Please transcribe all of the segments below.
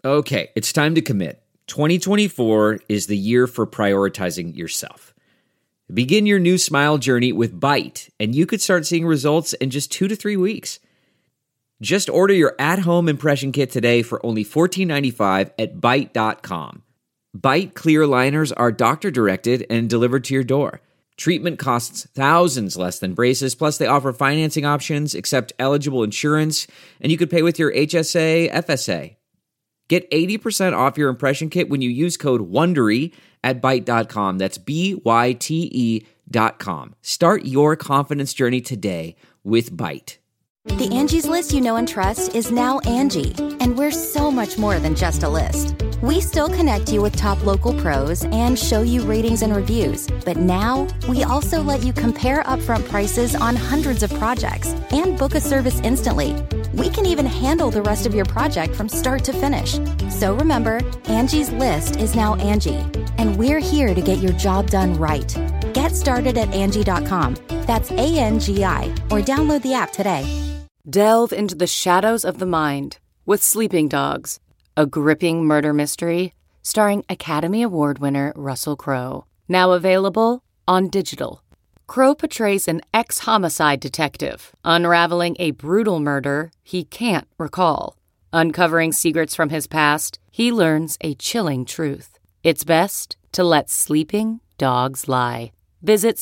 Okay, it's time to commit. 2024 is the year for prioritizing yourself. Begin your new smile journey with Byte, and you could start seeing results in just 2 to 3 weeks. Just order your at-home impression kit today for only $14.95 at Byte.com. Byte clear liners are doctor-directed and delivered to your door. Treatment costs thousands less than braces, plus they offer financing options, accept eligible insurance, and you could pay with your HSA, FSA. Get 80% off your impression kit when you use code WONDERY at Byte.com. That's BYTE.com. Start your confidence journey today with Byte. The Angie's List you know and trust is now Angie, and we're so much more than just a list. We still connect you with top local pros and show you ratings and reviews, but now we also let you compare upfront prices on hundreds of projects and book a service instantly. We can even handle the rest of your project from start to finish. So remember, Angie's List is now Angie, and we're here to get your job done right. Get started at Angie.com. That's ANGI, or download the app today. Delve into the shadows of the mind with Sleeping Dogs, a gripping murder mystery starring Academy Award winner Russell Crowe. Now available on digital. Crowe portrays an ex-homicide detective unraveling a brutal murder he can't recall. Uncovering secrets from his past, he learns a chilling truth. It's best to let sleeping dogs lie. Visit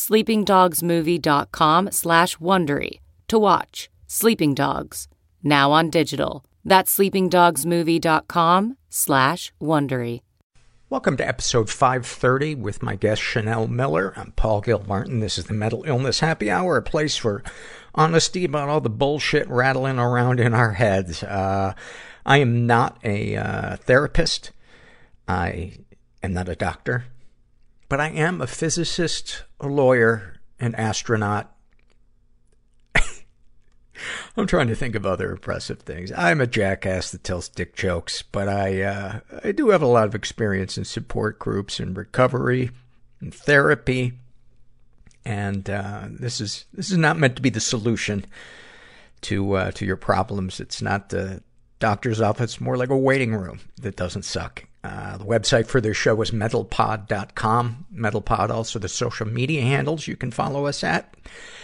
sleepingdogsmovie.com/Wondery to watch Sleeping Dogs, now on digital. That's sleepingdogsmovie.com/Wondery. Welcome to episode 530 with my guest Chanel Miller. I'm Paul Gilmartin. This is the Mental Illness Happy Hour, a place for honesty about all the bullshit rattling around in our heads. I am not a therapist. I am not a doctor. But I am a physicist, a lawyer, an astronaut. I'm trying to think of other impressive things. I'm a jackass that tells dick jokes, but I do have a lot of experience in support groups and recovery and therapy. And this is not meant to be the solution to your problems. It's not the doctor's office, more like a waiting room that doesn't suck. The website for this show is mentalpod.com. Mentalpod, also the social media handles you can follow us at.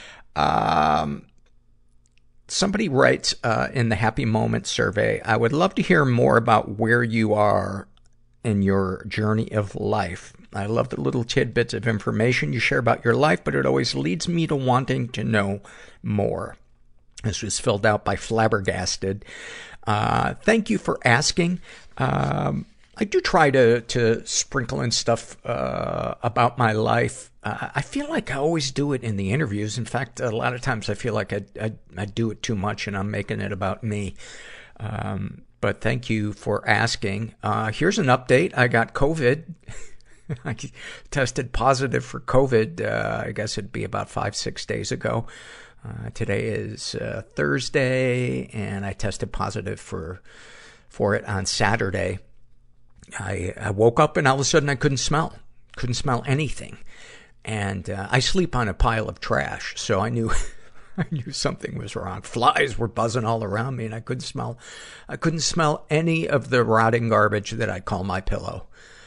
Somebody writes in the Happy Moment survey, I would love to hear more about where you are in your journey of life. I love the little tidbits of information you share about your life, but it always leads me to wanting to know more. This was filled out by Flabbergasted. Thank you for asking. I do try to sprinkle in stuff about my life. I feel like I always do it in the interviews. In fact, a lot of times I feel like I do it too much and I'm making it about me. But thank you for asking. Here's an update. I got COVID. I tested positive for COVID. I guess it'd be about 5-6 days ago. Today is Thursday, and I tested positive for it on Saturday. I woke up and all of a sudden I couldn't smell anything. And I sleep on a pile of trash, so I knew I knew something was wrong. Flies were buzzing all around me, and I couldn't smell any of the rotting garbage that I call my pillow.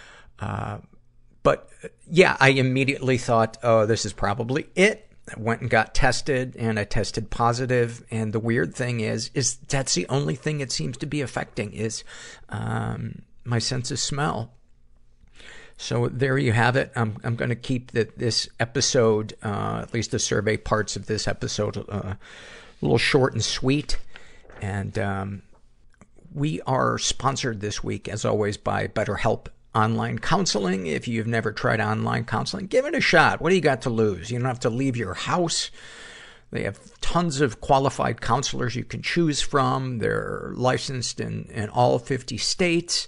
But yeah, I immediately thought, oh, this is probably it. I went and got tested, and I tested positive. And the weird thing is that's the only thing it seems to be affecting is my sense of smell. So there you have it. I'm going to keep this episode, at least the survey parts of this episode, a little short and sweet. And we are sponsored this week, as always, by BetterHelp Online Counseling. If you've never tried online counseling, give it a shot. What do you got to lose? You don't have to leave your house. They have tons of qualified counselors you can choose from. They're licensed in all 50 states.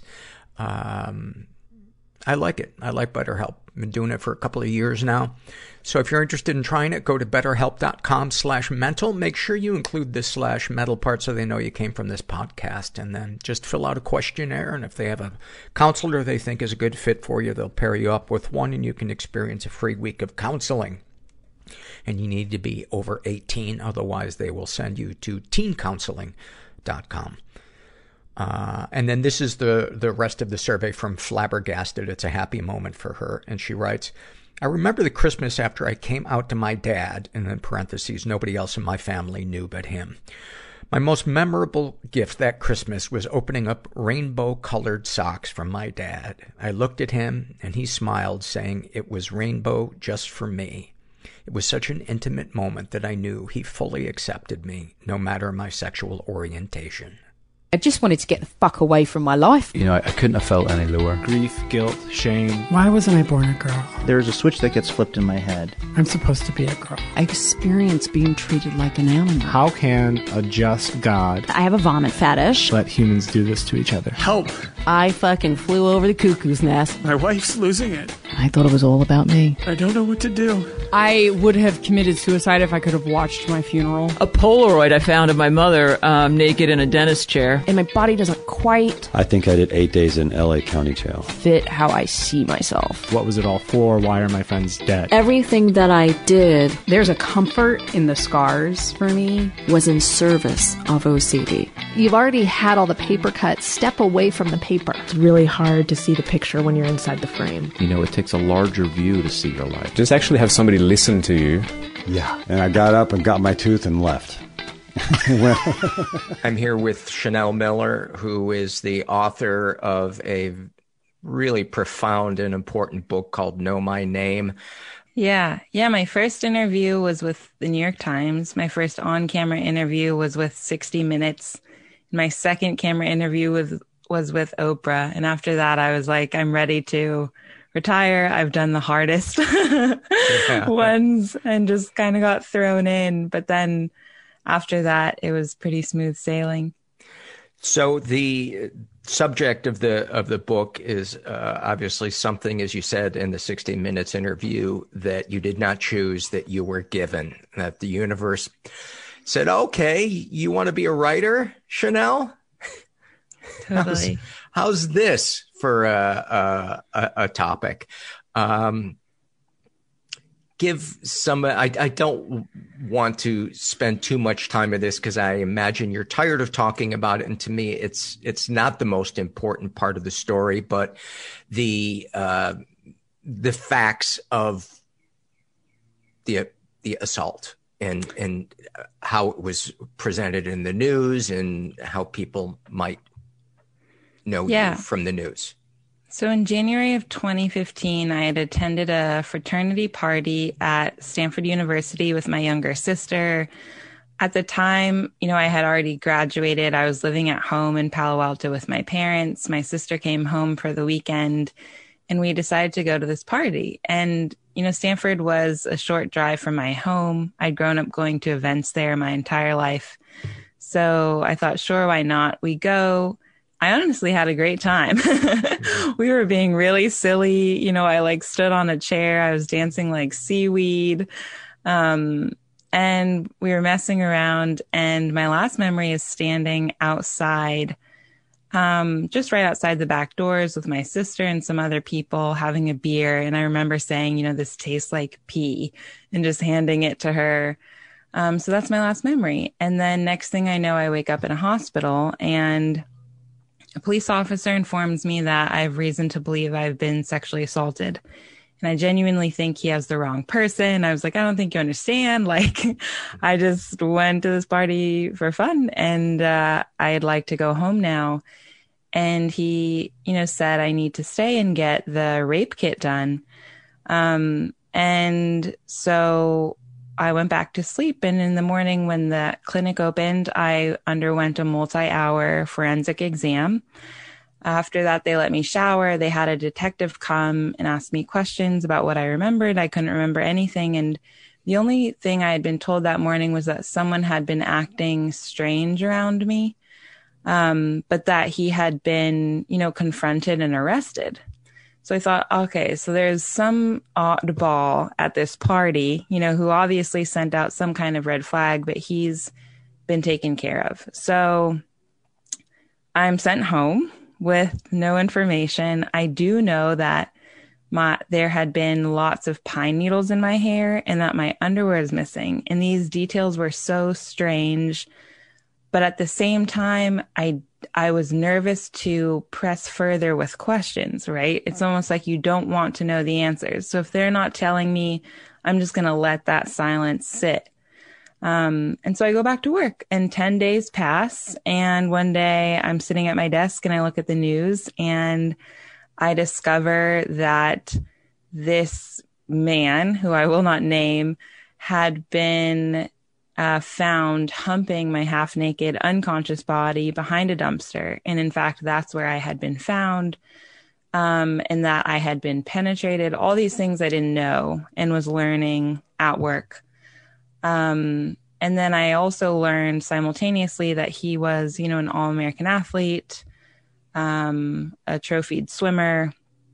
I like it. I like BetterHelp. I've been doing it for a couple of years now. So if you're interested in trying it, go to betterhelp.com/mental. Make sure you include the /mental part so they know you came from this podcast. And then just fill out a questionnaire. And if they have a counselor they think is a good fit for you, they'll pair you up with one and you can experience a free week of counseling. And you need to be over 18. Otherwise, they will send you to teencounseling.com. And then this is the rest of the survey from Flabbergasted. It's a happy moment for her. And she writes, I remember the Christmas after I came out to my dad, and in parentheses, nobody else in my family knew but him. My most memorable gift that Christmas was opening up rainbow-colored socks from my dad. I looked at him, and he smiled, saying it was rainbow just for me. It was such an intimate moment that I knew he fully accepted me, no matter my sexual orientation. I just wanted to get the fuck away from my life. You know, I couldn't have felt any lower. Grief, guilt, shame. Why wasn't I born a girl? There's a switch that gets flipped in my head. I'm supposed to be a girl. I experience being treated like an animal. How can a just God... I have a vomit fetish. ...let humans do this to each other? Help! I fucking flew over the cuckoo's nest. My wife's losing it. I thought it was all about me. I don't know what to do. I would have committed suicide if I could have watched my funeral. A Polaroid I found of my mother naked in a dentist chair. And my body doesn't quite... I think I did 8 days in LA County Jail. ...fit how I see myself. What was it all for? Why are my friends dead? Everything that I did... There's a comfort in the scars for me. ...was in service of OCD. You've already had all the paper cuts. Step away from the paper. It's really hard to see the picture when you're inside the frame. You know, it takes a larger view to see your life. Just actually have somebody listen to you. Yeah, and I got up and got my tooth and left. I'm here with Chanel Miller, who is the author of a really profound and important book called Know My Name. Yeah. My first interview was with the New York Times. My first on-camera interview was with 60 Minutes. My second camera interview was with Oprah. And after that, I was like, I'm ready to retire. I've done the hardest ones and just kind of got thrown in. But then after that, it was pretty smooth sailing. So the subject of the book is obviously something, as you said in the 60 Minutes interview, that you did not choose, that you were given, that the universe said, okay, you want to be a writer, Chanel? Totally. How's this for a topic? Give some, I don't want to spend too much time on this because I imagine you're tired of talking about it. And to me, it's not the most important part of the story, but the facts of the assault and how it was presented in the news and how people might know you from the news. So in January of 2015, I had attended a fraternity party at Stanford University with my younger sister. At the time, I had already graduated. I was living at home in Palo Alto with my parents. My sister came home for the weekend and we decided to go to this party. And, Stanford was a short drive from my home. I'd grown up going to events there my entire life. So I thought, sure, why not? We go. I honestly had a great time. We were being really silly. I stood on a chair. I was dancing like seaweed. And we were messing around. And my last memory is standing outside, just right outside the back doors with my sister and some other people having a beer. And I remember saying, this tastes like pee, and just handing it to her. So that's my last memory. And then next thing I know, I wake up in a hospital and a police officer informs me that I have reason to believe I've been sexually assaulted. And I genuinely think he has the wrong person. I was like, I don't think you understand. I just went to this party for fun and I'd like to go home now. And he, said I need to stay and get the rape kit done. And so I went back to sleep. And in the morning when the clinic opened, I underwent a multi-hour forensic exam. After that, they let me shower. They had a detective come and ask me questions about what I remembered. I couldn't remember anything. And the only thing I had been told that morning was that someone had been acting strange around me, but that he had been, confronted and arrested. So I thought, okay, so there's some oddball at this party, who obviously sent out some kind of red flag, but he's been taken care of. So I'm sent home with no information. I do know that there had been lots of pine needles in my hair and that my underwear is missing. And these details were so strange, But at the same time, I was nervous to press further with questions, right? It's almost like you don't want to know the answers. So if they're not telling me, I'm just going to let that silence sit. And so I go back to work, and 10 days pass. And one day I'm sitting at my desk and I look at the news, and I discover that this man, who I will not name, had been found humping my half-naked, unconscious body behind a dumpster. And in fact, that's where I had been found, and that I had been penetrated, all these things I didn't know and was learning at work. And then I also learned simultaneously that he was, an All-American athlete, a trophied swimmer.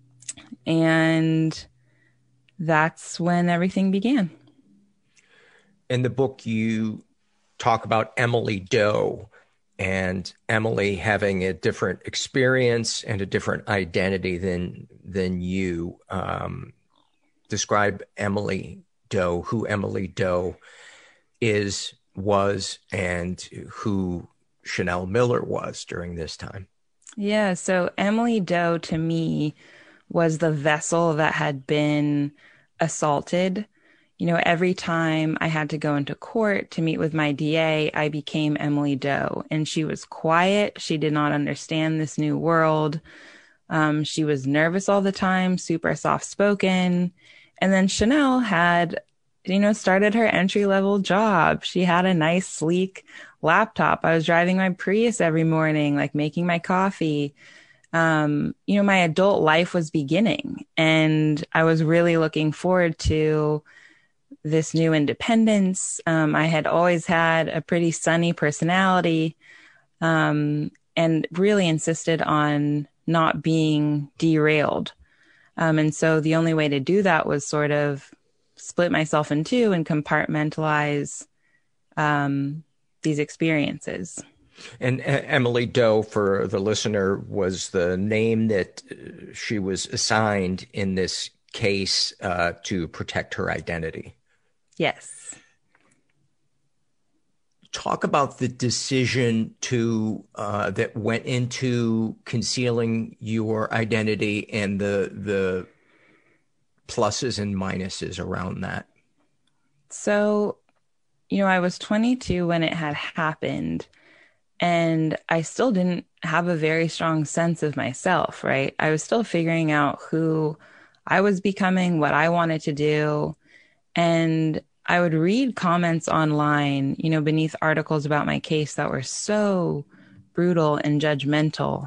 And that's when everything began. In the book, you talk about Emily Doe and Emily having a different experience and a different identity than you. Describe Emily Doe, who Emily Doe was, and who Chanel Miller was during this time. Yeah, so Emily Doe to me was the vessel that had been assaulted. Every time I had to go into court to meet with my DA, I became Emily Doe, and she was quiet. She did not understand this new world. She was nervous all the time, super soft-spoken. And then Chanel had, started her entry-level job. She had a nice, sleek laptop. I was driving my Prius every morning, making my coffee. My adult life was beginning, and I was really looking forward to this new independence. I had always had a pretty sunny personality, and really insisted on not being derailed. And so the only way to do that was sort of split myself in two and compartmentalize these experiences. And Emily Doe, for the listener, was the name that she was assigned in this case to protect her identity. Yes. Talk about the decision that went into concealing your identity and the pluses and minuses around that. So, I was 22 when it had happened, and I still didn't have a very strong sense of myself, right? I was still figuring out who I was becoming, what I wanted to do. And I would read comments online, beneath articles about my case that were so brutal and judgmental,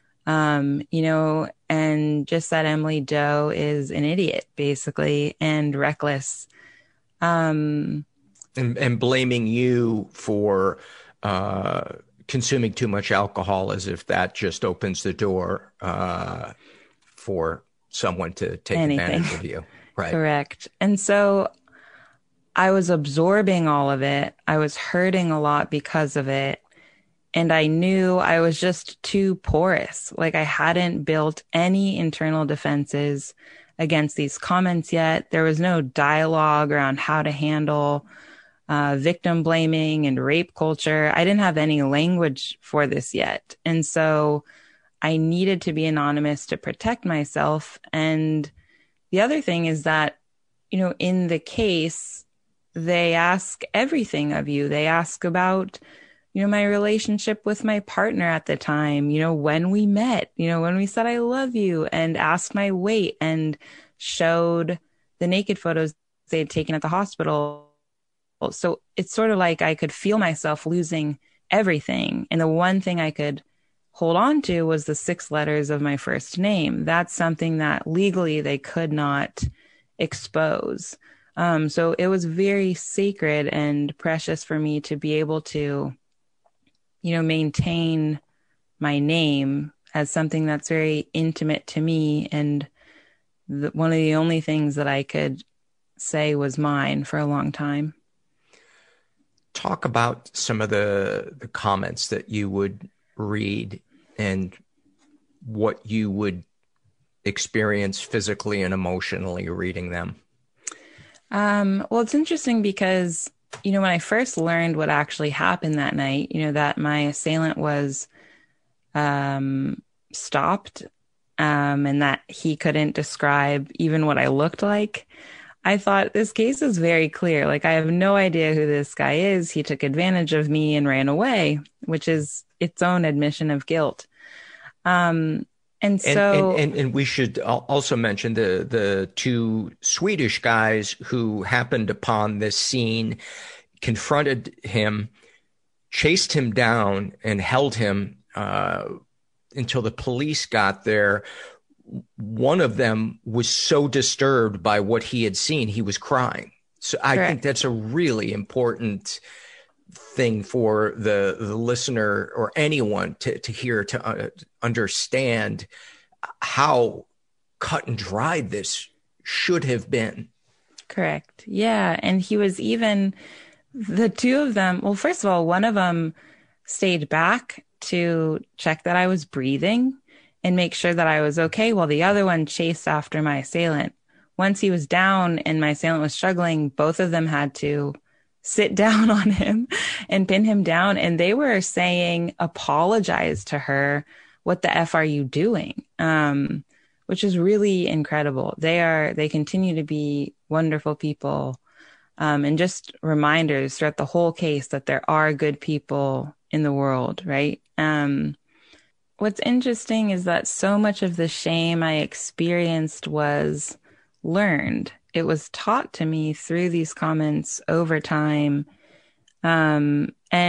and just that Emily Doe is an idiot, basically, and reckless. And blaming you for consuming too much alcohol, as if that just opens the door for someone to take advantage of you. Right. Correct. And so I was absorbing all of it. I was hurting a lot because of it. And I knew I was just too porous. I hadn't built any internal defenses against these comments yet. There was no dialogue around how to handle victim blaming and rape culture. I didn't have any language for this yet. And so I needed to be anonymous to protect myself. And the other thing is that, in the case, they ask everything of you. They ask about, my relationship with my partner at the time, when we met, when we said, I love you, and asked my weight and showed the naked photos they had taken at the hospital. So it's sort of like I could feel myself losing everything. And the one thing I could hold on to was the 6 letters of my first name. That's something that legally they could not expose. So it was very sacred and precious for me to be able to, maintain my name as something that's very intimate to me. And one of the only things that I could say was mine for a long time. Talk about some of the comments that you would read and what you would experience physically and emotionally reading them. Well, it's interesting because when I first learned what actually happened that night, that my assailant was stopped and that he couldn't describe even what I looked like, I thought, this case is very clear. Like, I have no idea who this guy is. He took advantage of me and ran away, which is its own admission of guilt. And we should also mention the two Swedish guys who happened upon this scene, confronted him, chased him down, and held him until the police got there. One of them was so disturbed by what he had seen, he was crying. So I think that's a really important thing for the listener or anyone to hear, to understand how cut and dried this should have been. Correct. Yeah. And he was even, the two of them, well, first of all, one of them stayed back to check that I was breathing and make sure that I was okay, while the other one chased after my assailant. Once he was down and my assailant was struggling, both of them had to sit down on him and pin him down. And they were saying, apologize to her. What the F are you doing? Which is really incredible. They continue to be wonderful people. And just reminders throughout the whole case that there are good people in the world, right? What's interesting is that so much of the shame I experienced was learned. It was taught to me through these comments over time. And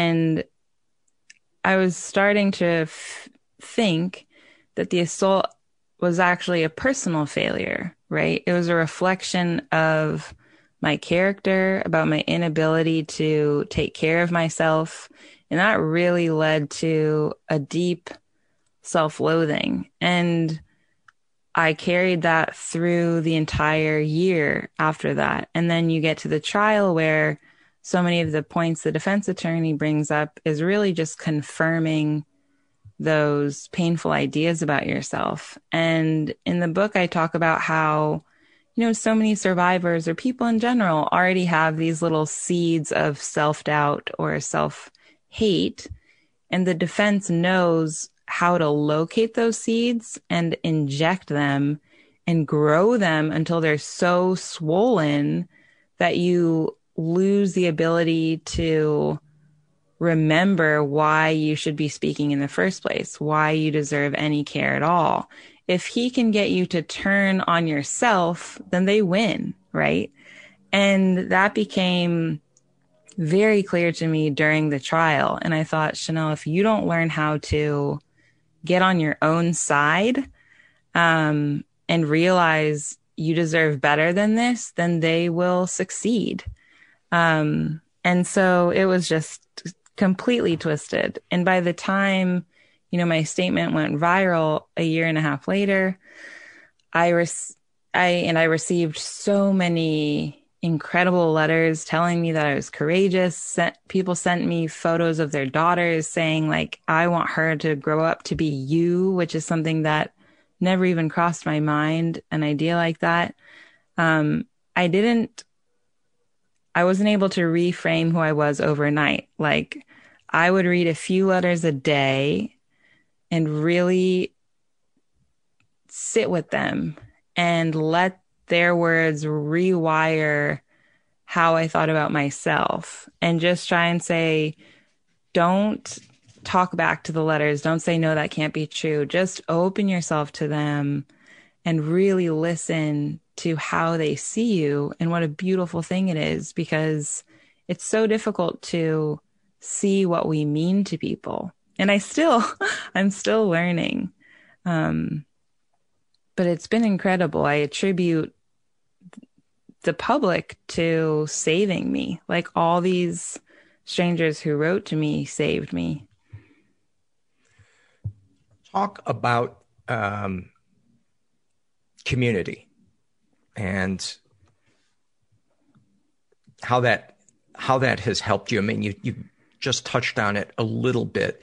I was starting to think that the assault was actually a personal failure, right? It was a reflection of my character, about my inability to take care of myself. And that really led to a deep self-loathing. And I carried that through the entire year after that. And then you get to the trial where so many of the points the defense attorney brings up is really just confirming those painful ideas about yourself. And in the book, I talk about how, so many survivors or people in general already have these little seeds of self-doubt or self-hate. And the defense knows how to locate those seeds and inject them and grow them until they're so swollen that you lose the ability to remember why you should be speaking in the first place, why you deserve any care at all. If he can get you to turn on yourself, then they win, right? And that became very clear to me during the trial. And I thought, Chanel, if you don't learn how to get on your own side and realize you deserve better than this, then they will succeed. And so it was just completely twisted. And by the time, my statement went viral a year and a half later, I received so many incredible letters telling me that I was courageous. People sent me photos of their daughters saying, like, I want her to grow up to be you, which is something that never even crossed my mind, an idea like that. I wasn't able to reframe who I was overnight. Like, I would read a few letters a day and really sit with them and let their words rewire how I thought about myself, and just try and say, don't talk back to the letters. Don't say, no, that can't be true. Just open yourself to them and really listen to how they see you and what a beautiful thing it is, because it's so difficult to see what we mean to people. And I'm still learning. But it's been incredible. I attribute the public to saving me. Like, all these strangers who wrote to me saved me. Talk about community and how that has helped you. I mean, you just touched on it a little bit.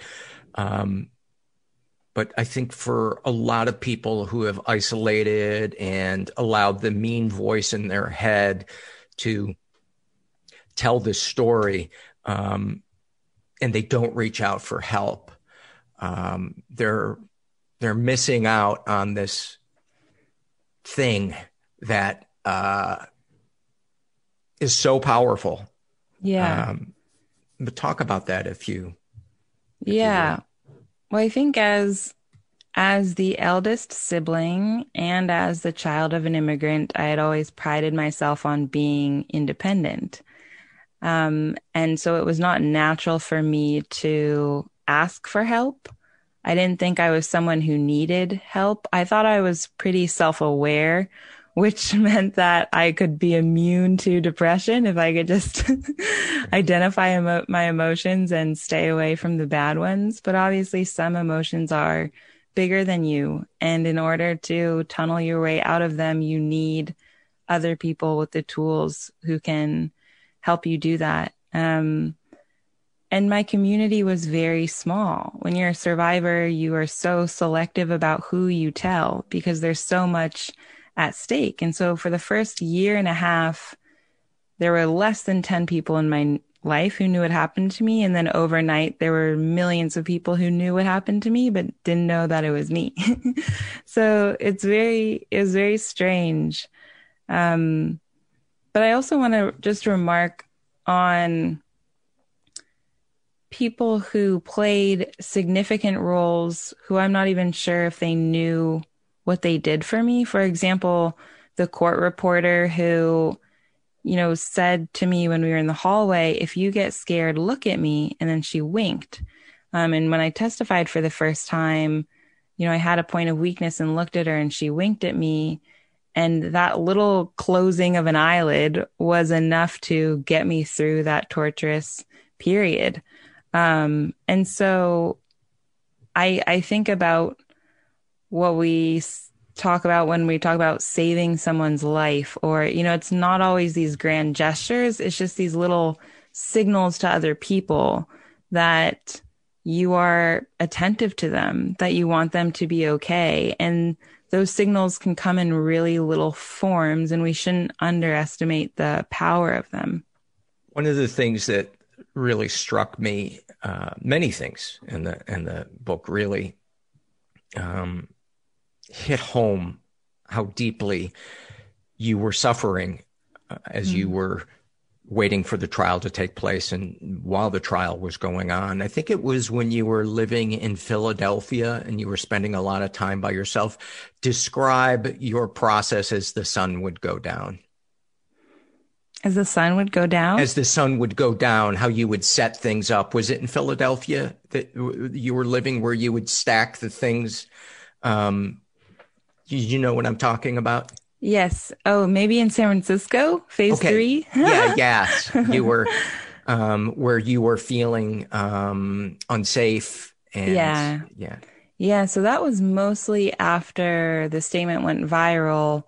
But I think for a lot of people who have isolated and allowed the mean voice in their head to tell this story, and they don't reach out for help, they're missing out on this thing that is so powerful. Yeah. But talk about that if you. Yeah. Well, I think as the eldest sibling and as the child of an immigrant, I had always prided myself on being independent. And so it was not natural for me to ask for help. I didn't think I was someone who needed help. I thought I was pretty self-aware, which meant that I could be immune to depression if I could just identify my emotions and stay away from the bad ones. But obviously some emotions are bigger than you. And in order to tunnel your way out of them, you need other people with the tools who can help you do that. And my community was very small. When you're a survivor, you are so selective about who you tell because there's so much at stake. And so for the first year and a half, there were less than 10 people in my life who knew what happened to me. And then overnight, there were millions of people who knew what happened to me, but didn't know that it was me. So it was very strange. But I also want to just remark on people who played significant roles who I'm not even sure if they knew what they did for me. For example, the court reporter who, said to me when we were in the hallway, if you get scared, look at me. And then she winked. And when I testified for the first time, I had a point of weakness and looked at her and she winked at me. And that little closing of an eyelid was enough to get me through that torturous period. And so I think about what we talk about when we talk about saving someone's life, or, it's not always these grand gestures. It's just these little signals to other people that you are attentive to them, that you want them to be okay. And those signals can come in really little forms, and we shouldn't underestimate the power of them. One of the things that really struck me, many things in the book really hit home how deeply you were suffering as you were waiting for the trial to take place and while the trial was going on. I think it was when you were living in Philadelphia and you were spending a lot of time by yourself. Describe your process as the sun would go down. As the sun would go down? As the sun would go down, how you would set things up. Was it in Philadelphia that you were living where you would stack the things? You know what I'm talking about? Yes. Oh, maybe in San Francisco, phase 3? Yes. You were where you were feeling unsafe. And, Yeah. So that was mostly after the statement went viral.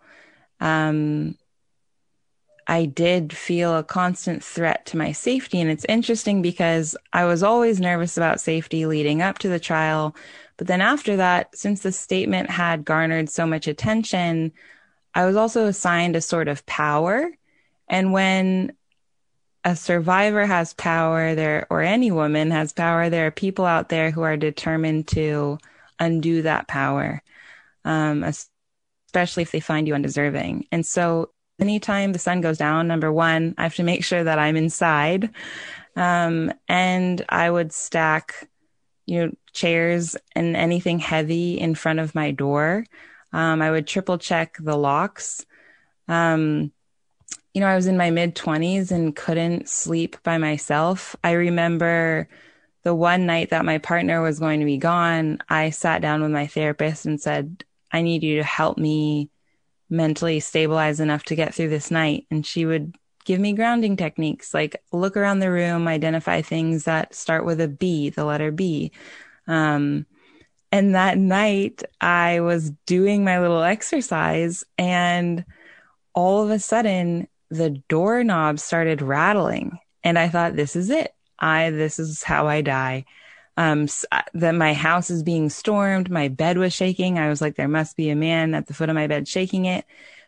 I did feel a constant threat to my safety. And it's interesting because I was always nervous about safety leading up to the trial. But then after that, since the statement had garnered so much attention, I was also assigned a sort of power. And when a survivor has power, or any woman has power, there are people out there who are determined to undo that power, especially if they find you undeserving. And so anytime the sun goes down, number one, I have to make sure that I'm inside. And I would stack, chairs and anything heavy in front of my door. I would triple check the locks. I was in my mid-20s and couldn't sleep by myself. I remember the one night that my partner was going to be gone, I sat down with my therapist and said, I need you to help me mentally stabilize enough to get through this night. And she would give me grounding techniques, like look around the room, identify things that start with a B, the letter B. And that night I was doing my little exercise and all of a sudden the doorknob started rattling and I thought, this is it. This is how I die. That my house is being stormed. My bed was shaking. I was like, there must be a man at the foot of my bed shaking it.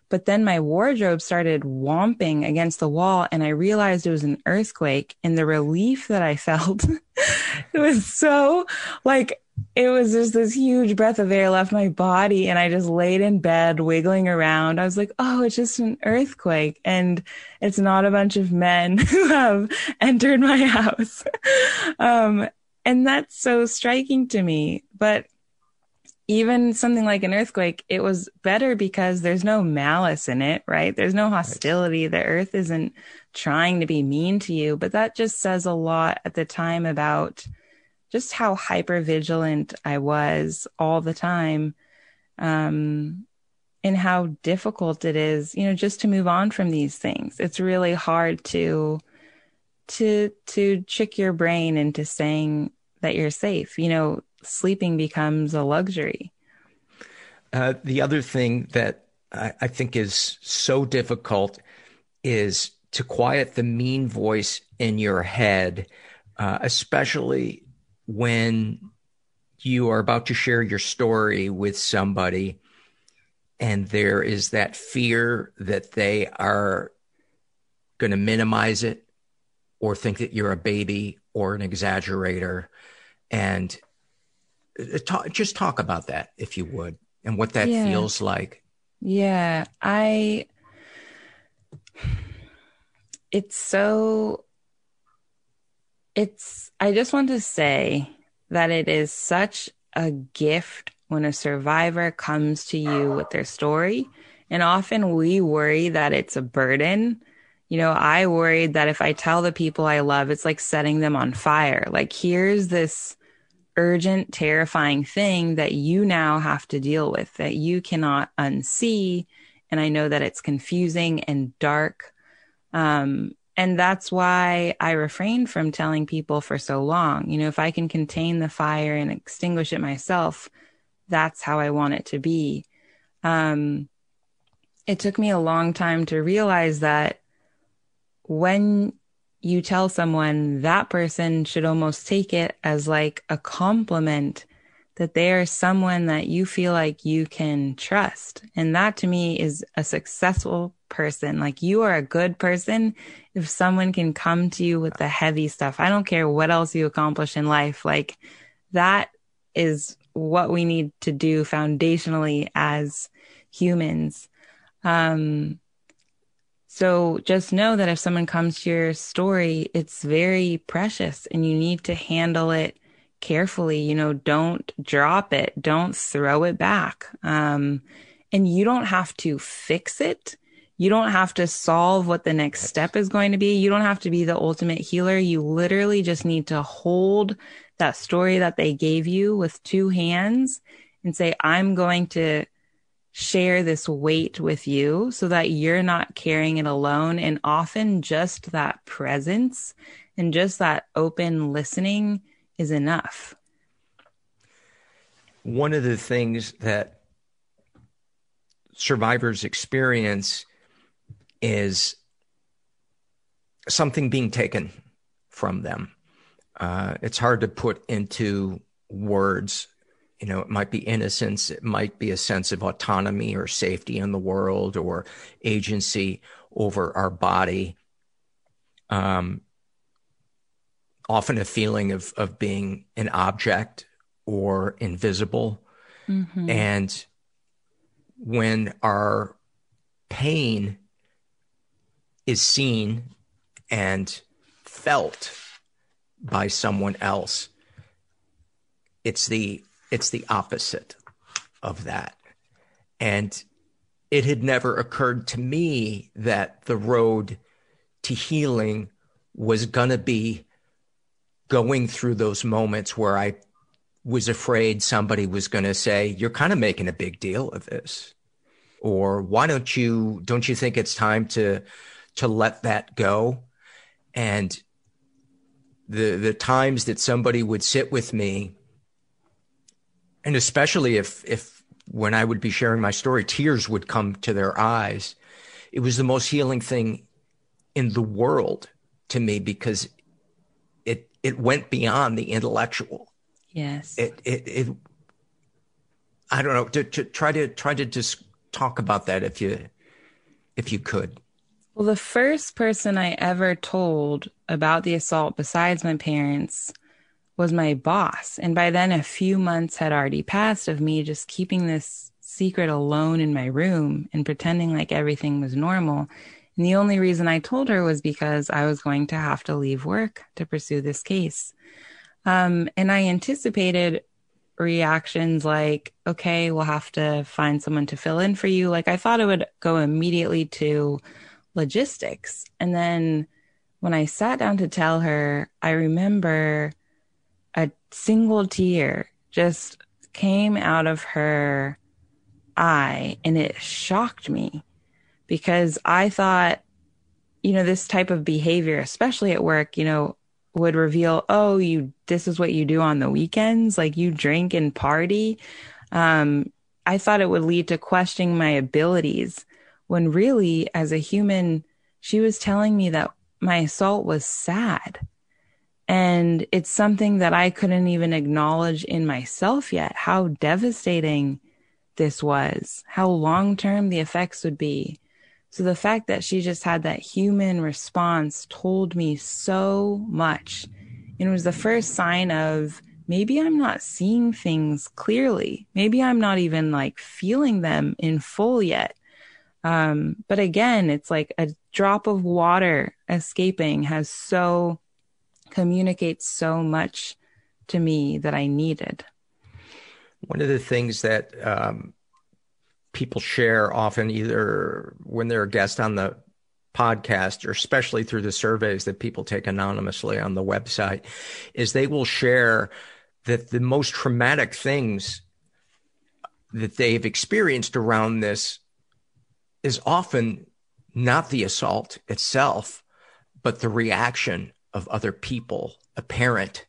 But then my wardrobe started whomping against the wall, and I realized it was an earthquake. And the relief that I felt, it was so like, it was just this huge breath of air left my body. And I just laid in bed, wiggling around. I was like, oh, it's just an earthquake. And it's not a bunch of men who have entered my house. And that's so striking to me. But even something like an earthquake, it was better because there's no malice in it, right? There's no hostility. The earth isn't trying to be mean to you. But that just says a lot at the time about just how hyper vigilant I was all the time, and how difficult it is, just to move on from these things. It's really hard to trick your brain into saying that you're safe. Sleeping becomes a luxury. The other thing that I think is so difficult is to quiet the mean voice in your head, especially when you are about to share your story with somebody and there is that fear that they are going to minimize it or think that you're a baby or an exaggerator. And just talk about that, if you would, and what that feels like. Yeah, I just want to say that it is such a gift when a survivor comes to you with their story. And often we worry that it's a burden. I worried that if I tell the people I love, it's like setting them on fire. Like, here's this urgent, terrifying thing that you now have to deal with, that you cannot unsee. And I know that it's confusing and dark. And that's why I refrained from telling people for so long. If I can contain the fire and extinguish it myself, that's how I want it to be. It took me a long time to realize that when you tell someone, that person should almost take it as like a compliment, that they are someone that you feel like you can trust. And that to me is a successful person. Like, you are a good person if someone can come to you with the heavy stuff. I don't care what else you accomplish in life. Like, that is what we need to do foundationally as humans. So just know that if someone comes to your story, it's very precious and you need to handle it carefully. Don't drop it. Don't throw it back. And you don't have to fix it. You don't have to solve what the next step is going to be. You don't have to be the ultimate healer. You literally just need to hold that story that they gave you with two hands and say, I'm going to share this weight with you so that you're not carrying it alone. And often just that presence and just that open listening is enough. One of the things that survivors experience is something being taken from them. It's hard to put into words. It might be innocence. It might be a sense of autonomy or safety in the world or agency over our body. Often a feeling of being an object or invisible. Mm-hmm. And when our pain is seen and felt by someone else, it's the opposite of that. And it had never occurred to me that the road to healing was going to be going through those moments where I was afraid somebody was going to say, you're kind of making a big deal of this. Or why don't you think it's time to let that go? And the times that somebody would sit with me, and especially if when I would be sharing my story, tears would come to their eyes, it was the most healing thing in the world to me, because it went beyond the intellectual. Yes. It I don't know, to try to just talk about that if you if you could? Well, the first person I ever told about the assault besides my parents was my boss. And by then, a few months had already passed of me just keeping this secret alone in my room and pretending like everything was normal. And the only reason I told her was because I was going to have to leave work to pursue this case. And I anticipated reactions like, okay, we'll have to find someone to fill in for you. Like, I thought it would go immediately to logistics. And then when I sat down to tell her, I remember a single tear just came out of her eye, and it shocked me because I thought, this type of behavior, especially at work, would reveal, oh, this is what you do on the weekends, like you drink and party. I thought it would lead to questioning my abilities, when really, as a human, she was telling me that my assault was sad. And it's something that I couldn't even acknowledge in myself yet, how devastating this was, how long-term the effects would be. So the fact that she just had that human response told me so much. And it was the first sign of maybe I'm not seeing things clearly. Maybe I'm not even like feeling them in full yet. But again, it's like a drop of water escaping communicates so much to me that I needed. One of the things that people share often, either when they're a guest on the podcast or especially through the surveys that people take anonymously on the website, is they will share that the most traumatic things that they've experienced around this is often not the assault itself, but the reaction of other people, a parent,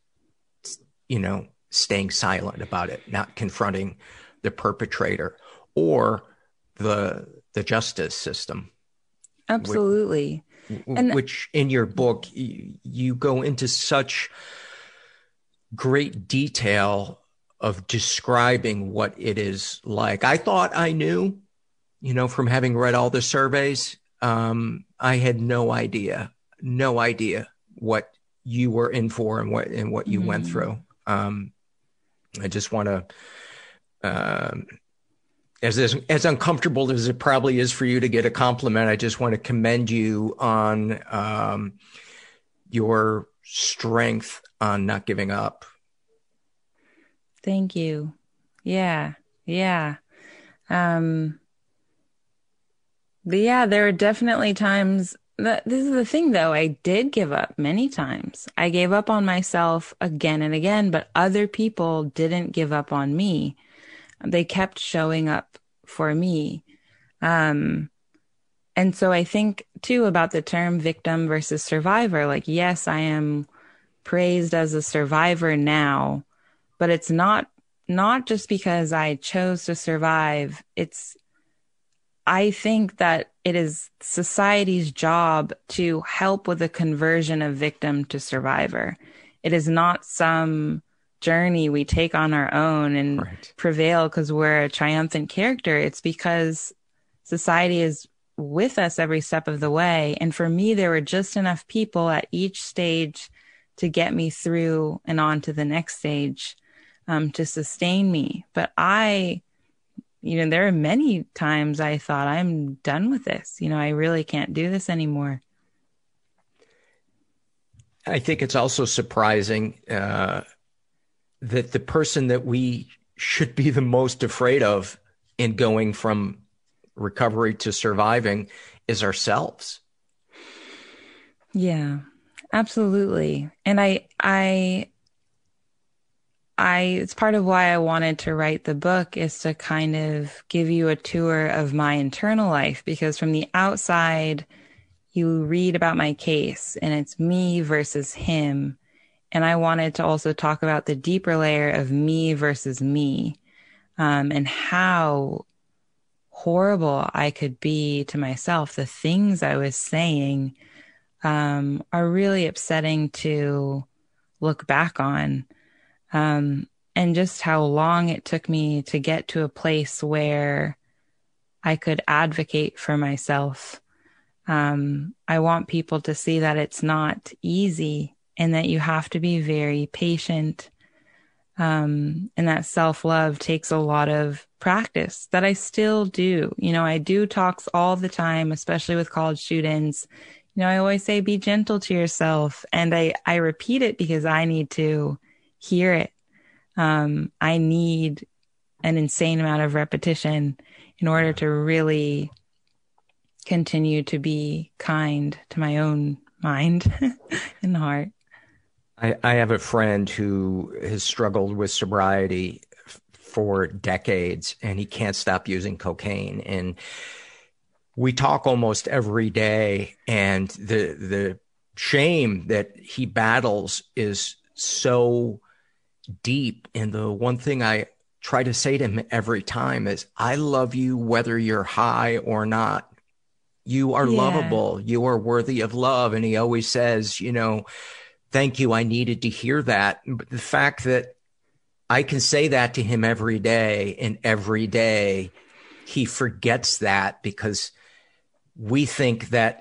staying silent about it, not confronting the perpetrator, or the justice system. Absolutely. Which in your book, you go into such great detail of describing what it is like. I thought I knew, from having read all the surveys. I had no idea what you were in for and what you went through. I just want to, as uncomfortable as it probably is for you to get a compliment, I just want to commend you on your strength on not giving up. Thank you. Yeah. But yeah, there are definitely times this is the thing though. I did give up many times. I gave up on myself again and again, but other people didn't give up on me. They kept showing up for me. And so I think too about the term victim versus survivor. Like, yes, I am praised as a survivor now, but it's not just because I chose to survive. I think that it is society's job to help with the conversion of victim to survivor. It is not some journey we take on our own and prevail because we're a triumphant character. It's because society is with us every step of the way. And for me, there were just enough people at each stage to get me through and on to the next stage, to sustain me. But there are many times I thought, I'm done with this. I really can't do this anymore. I think it's also surprising that the person that we should be the most afraid of in going from recovery to surviving is ourselves. Yeah, absolutely. And I it's part of why I wanted to write the book, is to kind of give you a tour of my internal life, because from the outside, you read about my case and it's me versus him. And I wanted to also talk about the deeper layer of me versus me, and how horrible I could be to myself. The things I was saying are really upsetting to look back on. And just how long it took me to get to a place where I could advocate for myself, I want people to see that it's not easy and that you have to be very patient. And that self-love takes a lot of practice that I still do. You know, I do talks all the time, especially with college students. You know, I always say, be gentle to yourself. And I repeat it because I need to hear it. I need an insane amount of repetition in order to really continue to be kind to my own mind and heart. I have a friend who has struggled with sobriety for decades, and he can't stop using cocaine. And we talk almost every day, and the shame that he battles is so deep. And the one thing I try to say to him every time is, I love you whether you're high or not. You are lovable. You are worthy of love. And he always says, you know, thank you. I needed to hear that. But the fact that I can say that to him every day, and every day he forgets that, because we think that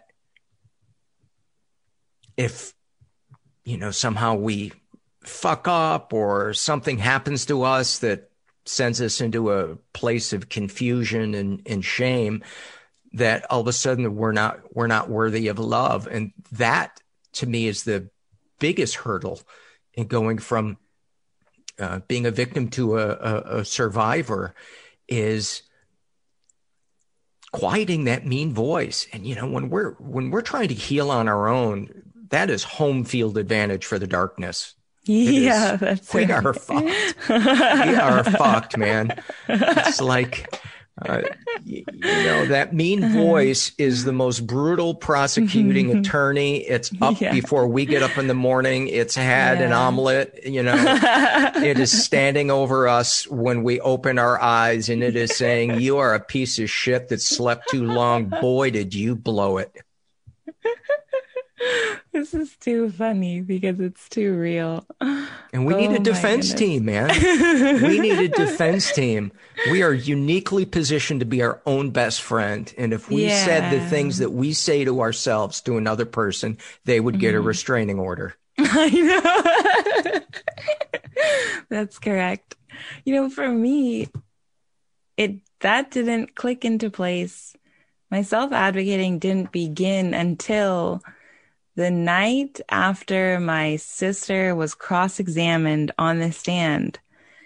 if, you know, somehow we fuck up or something happens to us that sends us into a place of confusion and shame, that all of a sudden we're not worthy of love. And that to me is the biggest hurdle in going from being a victim to a survivor, is quieting that mean voice. And, you know, when we're trying to heal on our own, that is home field advantage for the darkness. Yeah, that's we right. are fucked. We are fucked, man. It's like, you know, that mean voice is the most brutal prosecuting attorney. It's up before we get up in the morning. It's had an omelet, you know. It is standing over us when we open our eyes, and it is saying, you are a piece of shit that slept too long. Boy, did you blow it. This is too funny because it's too real. And we need a defense team, man. We need a defense team. We are uniquely positioned to be our own best friend. And if we said the things that we say to ourselves to another person, they would get a restraining order. I know. That's correct. You know, for me, that didn't click into place. My self-advocating didn't begin until the night after my sister was cross-examined on the stand.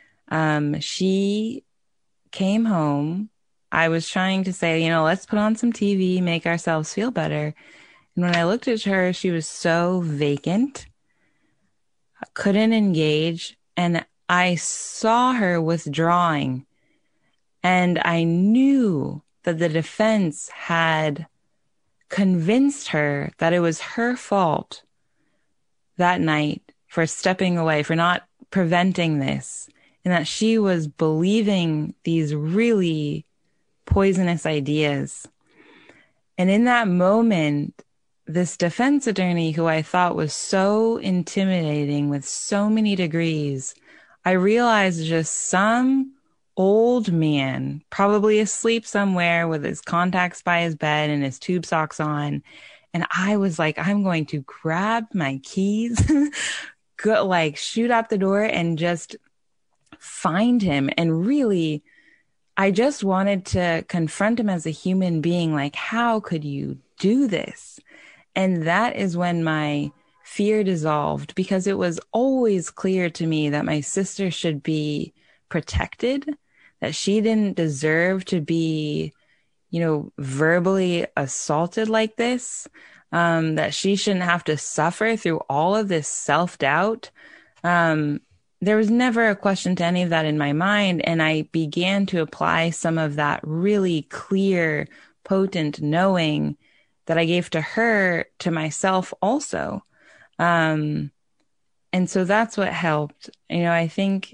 She came home. I was trying to say, you know, let's put on some TV, make ourselves feel better. And when I looked at her, she was so vacant, couldn't engage. And I saw her withdrawing. And I knew that the defense had convinced her that it was her fault that night for stepping away, for not preventing this, and that she was believing these really poisonous ideas. And in that moment, this defense attorney, who I thought was so intimidating with so many degrees, I realized just some old man, probably asleep somewhere with his contacts by his bed and his tube socks on. And I was like, I'm going to grab my keys, go, like shoot out the door and just find him. And really, I just wanted to confront him as a human being. Like, how could you do this? And that is when my fear dissolved, because it was always clear to me that my sister should be protected, that she didn't deserve to be, you know, verbally assaulted like this, that she shouldn't have to suffer through all of this self-doubt. There was never a question to any of that in my mind. And I began to apply some of that really clear, potent knowing that I gave to her, to myself also. And so that's what helped. You know, I think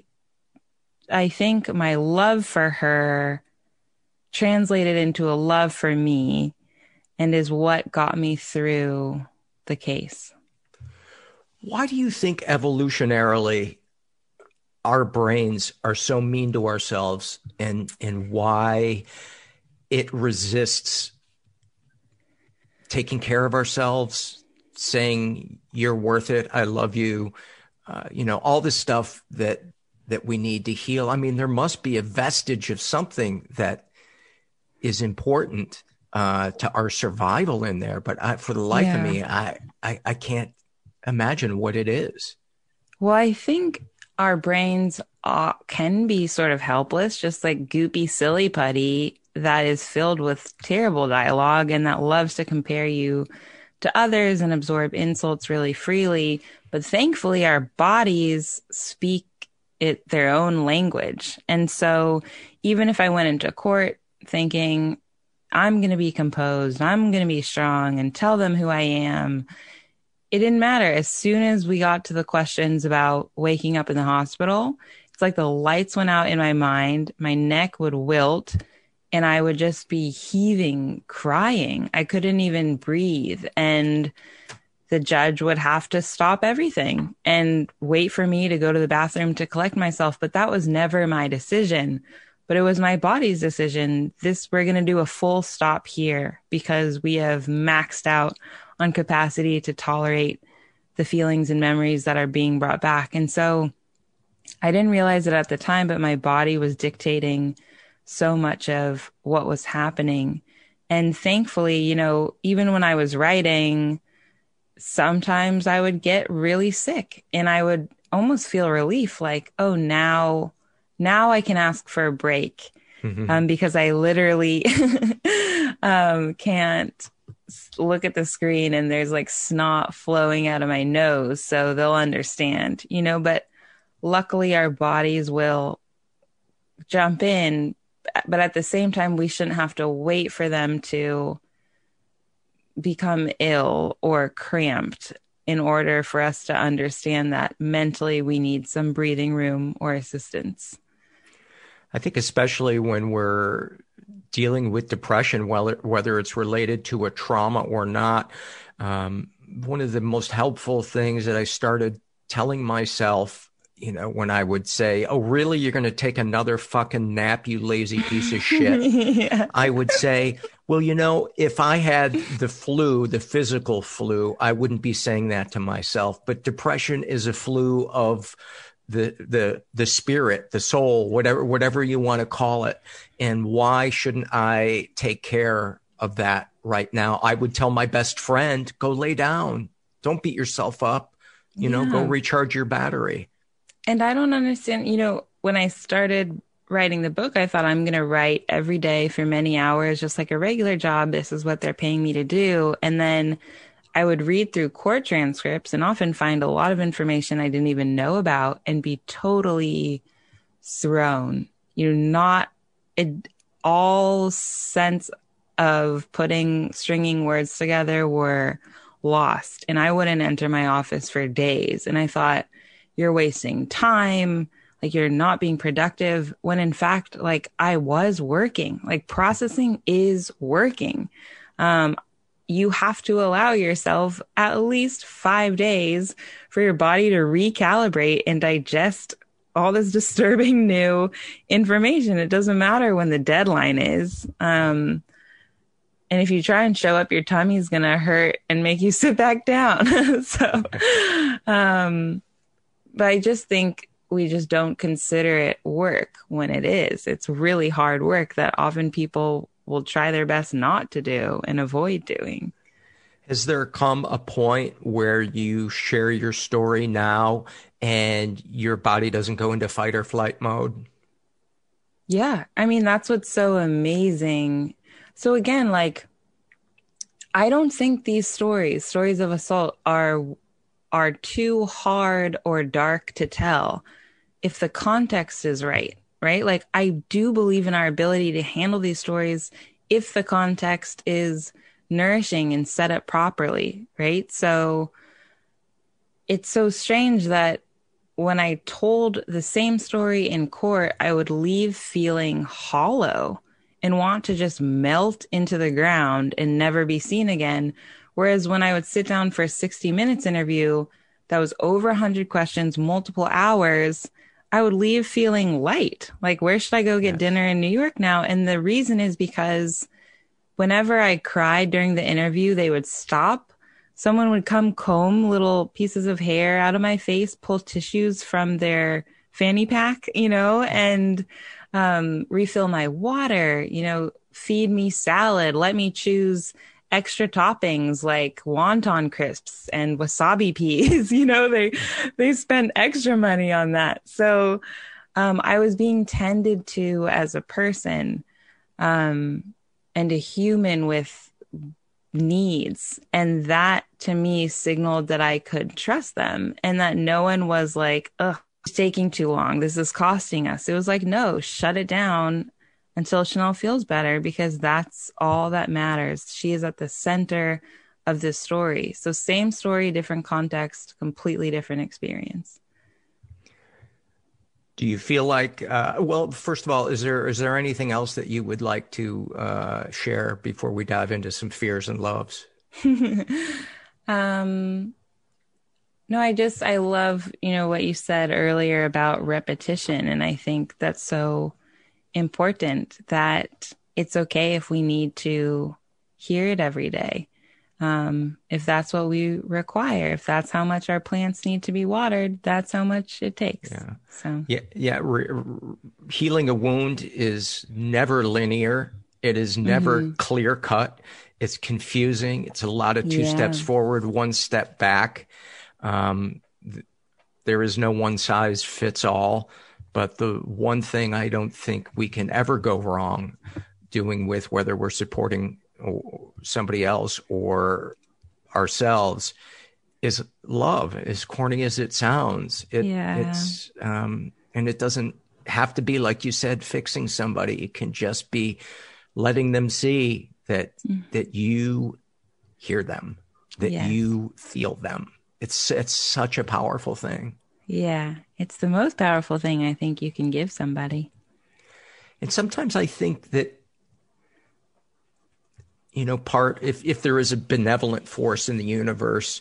my love for her translated into a love for me, and is what got me through the case. Why do you think evolutionarily our brains are so mean to ourselves, and why it resists taking care of ourselves, saying you're worth it, I love you, all this stuff that we need to heal. I mean, there must be a vestige of something that is important to our survival in there. But for the life of me, I can't imagine what it is. Well, I think our brains can be sort of helpless, just like goopy, silly putty that is filled with terrible dialogue and that loves to compare you to others and absorb insults really freely. But thankfully, our bodies speak their own language. And so even if I went into court thinking, I'm going to be composed, I'm going to be strong and tell them who I am, it didn't matter. As soon as we got to the questions about waking up in the hospital, it's like the lights went out in my mind, my neck would wilt, and I would just be heaving, crying. I couldn't even breathe. And the judge would have to stop everything and wait for me to go to the bathroom to collect myself. But that was never my decision. But it was my body's decision. We're going to do a full stop here because we have maxed out on capacity to tolerate the feelings and memories that are being brought back. And so I didn't realize it at the time, but my body was dictating so much of what was happening. And thankfully, even when I was writing, sometimes I would get really sick and I would almost feel relief, like, oh, now I can ask for a break, because I literally can't look at the screen and there's like snot flowing out of my nose, so they'll understand, but luckily our bodies will jump in, but at the same time, we shouldn't have to wait for them to become ill or cramped in order for us to understand that mentally we need some breathing room or assistance. I think especially when we're dealing with depression, whether it's related to a trauma or not, one of the most helpful things that I started telling myself, when I would say, oh, really? You're going to take another fucking nap, you lazy piece of shit. Yeah. I would say, well, if I had the flu, the physical flu, I wouldn't be saying that to myself. But depression is a flu of the spirit, the soul, whatever you want to call it. And why shouldn't I take care of that right now? I would tell my best friend, go lay down. Don't beat yourself up. Go recharge your battery. And I don't understand, when I started writing the book, I thought I'm going to write every day for many hours, just like a regular job. This is what they're paying me to do. And then I would read through court transcripts and often find a lot of information I didn't even know about and be totally thrown, not all sense of stringing words together were lost. And I wouldn't enter my office for days. And I thought, you're wasting time, like you're not being productive, when in fact, like I was working, like processing is working. You have to allow yourself at least 5 days for your body to recalibrate and digest all this disturbing new information. It doesn't matter when the deadline is. And if you try and show up, your tummy's going to hurt and make you sit back down. But I just think we just don't consider it work when it is. It's really hard work that often people will try their best not to do and avoid doing. Has there come a point where you share your story now and your body doesn't go into fight or flight mode? Yeah. I mean, that's what's so amazing. So again, like, I don't think these stories of assault are too hard or dark to tell if the context is right? Like, I do believe in our ability to handle these stories if the context is nourishing and set up properly, right? So it's so strange that when I told the same story in court, I would leave feeling hollow and want to just melt into the ground and never be seen again. Whereas when I would sit down for a 60 Minutes interview that was over 100 questions, multiple hours, I would leave feeling light. Like, where should I go get dinner in New York now? And the reason is because whenever I cried during the interview, they would stop. Someone would come comb little pieces of hair out of my face, pull tissues from their fanny pack, and refill my water, feed me salad, let me choose extra toppings like wonton crisps and wasabi peas. They spent extra money on that. So I was being tended to as a person and a human with needs. And that to me signaled that I could trust them and that no one was like, ugh, it's taking too long. This is costing us. It was like, no, shut it down until Chanel feels better, because that's all that matters. She is at the center of this story. So same story, different context, completely different experience. Do you feel like, well, first of all, is there anything else that you would like to share before we dive into some fears and loves? No, I love, what you said earlier about repetition. And I think that's so important, that it's okay if we need to hear it every day. If that's what we require, if that's how much our plants need to be watered, that's how much it takes. Yeah. So healing a wound is never linear. It is never clear cut. It's confusing. It's a lot of two steps forward, one step back. There is no one size fits all. But the one thing I don't think we can ever go wrong doing with whether we're supporting somebody else or ourselves is love, as corny as it sounds. It's and it doesn't have to be, like you said, fixing somebody. It can just be letting them see that you hear them, that you feel them. It's such a powerful thing. Yeah, it's the most powerful thing I think you can give somebody. And sometimes I think that, if there is a benevolent force in the universe,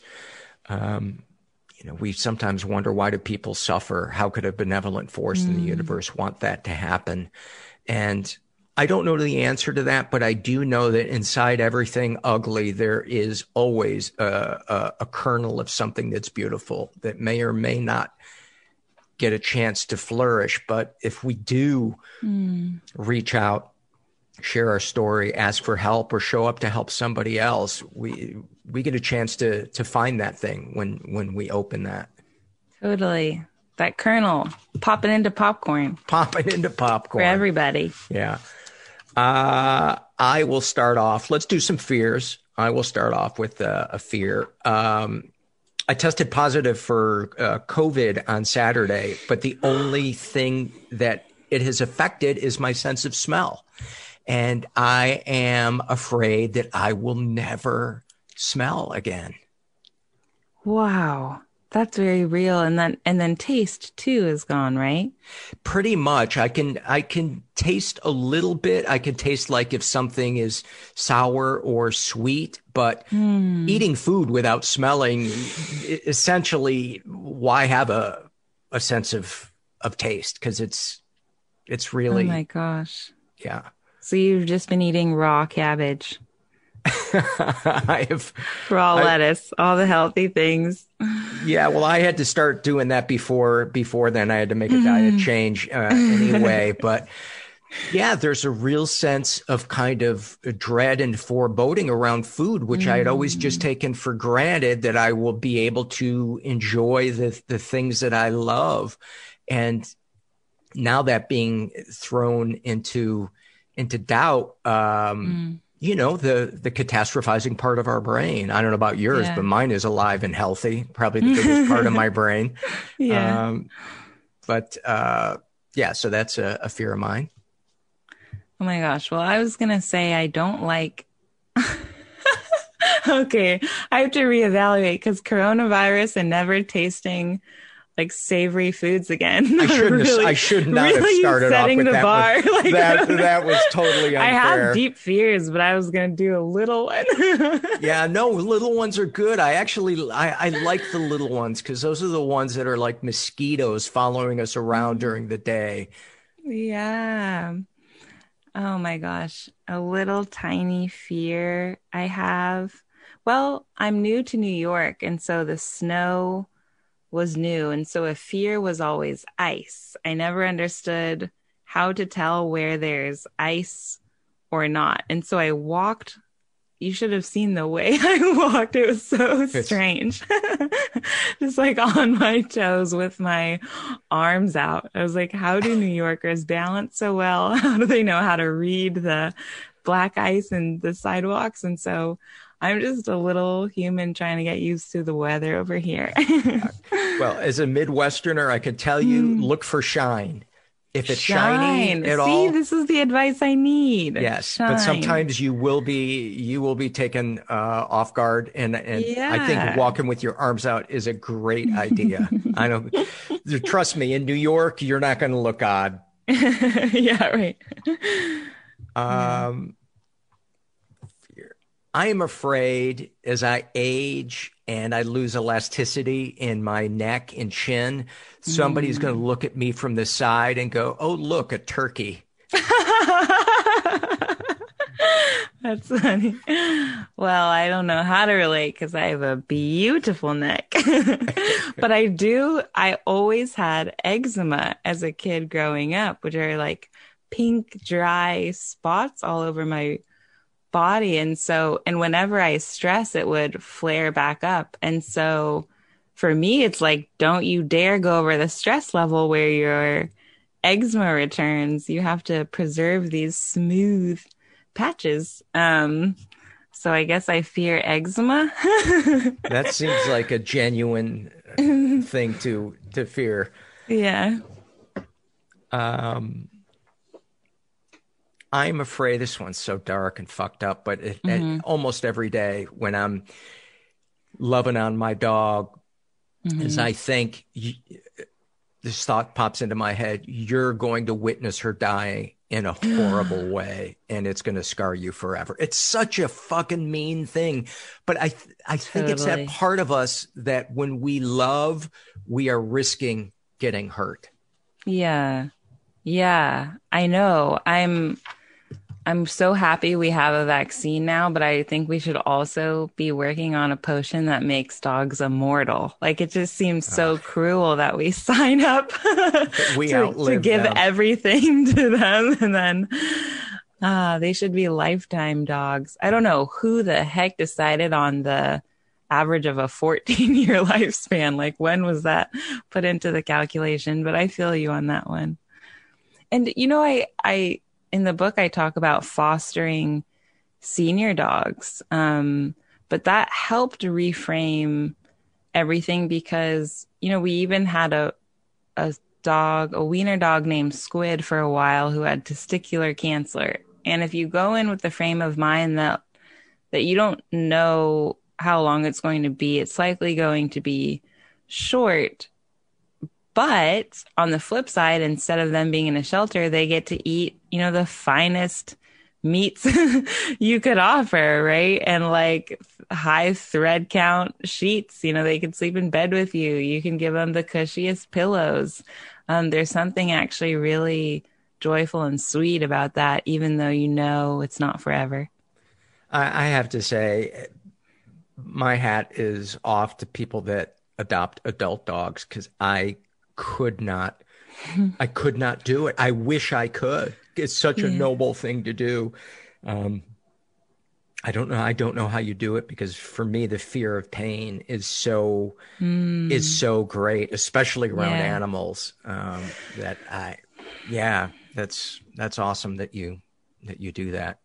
we sometimes wonder, why do people suffer? How could a benevolent force in the universe want that to happen? And I don't know the answer to that, but I do know that inside everything ugly, there is always a kernel of something that's beautiful that may or may not get a chance to flourish. But if we do reach out, share our story, ask for help, or show up to help somebody else, we get a chance to find that thing when we open that. Totally. That kernel, popping into popcorn For everybody. Yeah. I will start off. Let's do some fears. I will start off with a fear. I tested positive for COVID on Saturday, but the only thing that it has affected is my sense of smell. And I am afraid that I will never smell again. Wow. That's very real. And then taste too is gone, right? Pretty much. I can taste a little bit. I can taste like if something is sour or sweet, but eating food without smelling, essentially, why have a sense of taste? Because it's really. Oh my gosh. Yeah. So you've just been eating raw cabbage. I have raw lettuce, all the healthy things. Yeah, well, I had to start doing that before then. I had to make a diet change anyway. But yeah, there's a real sense of kind of dread and foreboding around food, which I had always just taken for granted, that I will be able to enjoy the things that I love. And now that being thrown into doubt, the catastrophizing part of our brain. I don't know about yours, but mine is alive and healthy, probably the biggest part of my brain. Yeah. So that's a fear of mine. Oh my gosh. Well, I was going to say I don't like. Okay. I have to reevaluate, because coronavirus and never tasting like savory foods again. I should not have started off with that. Bar. That was totally unfair. I have deep fears, but I was going to do a little one. Yeah, no, little ones are good. I like the little ones, because those are the ones that are like mosquitoes following us around during the day. Yeah. Oh my gosh. A little tiny fear I have. Well, I'm new to New York, and so the snow was new. And so a fear was always ice. I never understood how to tell where there's ice or not. And so I walked. You should have seen the way I walked. It was so strange. Just like on my toes with my arms out. I was like, how do New Yorkers balance so well? How do they know how to read the black ice and the sidewalks? And so I'm just a little human trying to get used to the weather over here. Well, as a Midwesterner, I can tell you, look for shine. If it's shiny at all. See, this is the advice I need. Yes, shine. But sometimes you will be taken off guard, and I think walking with your arms out is a great idea. I know. Trust me, in New York, you're not going to look odd. Yeah, right. I am afraid as I age and I lose elasticity in my neck and chin, somebody's going to look at me from the side and go, "Oh, look, a turkey." That's funny. Well, I don't know how to relate because I have a beautiful neck. But I always had eczema as a kid growing up, which are like pink, dry spots all over my body. And whenever I stress, it would flare back up. And so for me, it's like, don't you dare go over the stress level where your eczema returns. You have to preserve these smooth patches. So I guess I fear eczema. That seems like a genuine thing to fear. Yeah. I'm afraid, this one's so dark and fucked up, but almost every day when I'm loving on my dog, as I think, this thought pops into my head, you're going to witness her die in a horrible way, and it's going to scar you forever. It's such a fucking mean thing. But I think it's that part of us that when we love, we are risking getting hurt. Yeah. Yeah, I know. I'm so happy we have a vaccine now, but I think we should also be working on a potion that makes dogs immortal. Like, it just seems so cruel that we sign up to give everything to them, and then they should be lifetime dogs. I don't know who the heck decided on the average of a 14-year lifespan. Like, when was that put into the calculation? But I feel you on that one. And, you know, I in the book, I talk about fostering senior dogs. But that helped reframe everything because, you know, we even had a wiener dog named Squid for a while who had testicular cancer. And if you go in with the frame of mind that you don't know how long it's going to be, it's likely going to be short. But on the flip side, instead of them being in a shelter, they get to eat, you know, the finest meats you could offer, right? And like high thread count sheets, you know, they can sleep in bed with you. You can give them the cushiest pillows. There's something actually really joyful and sweet about that, even though you know it's not forever. I have to say, my hat is off to people that adopt adult dogs because I could not do it. I wish I could. It's such a noble thing to do. I don't know how you do it because for me, the fear of pain is so great, especially around animals. That's awesome that you do that.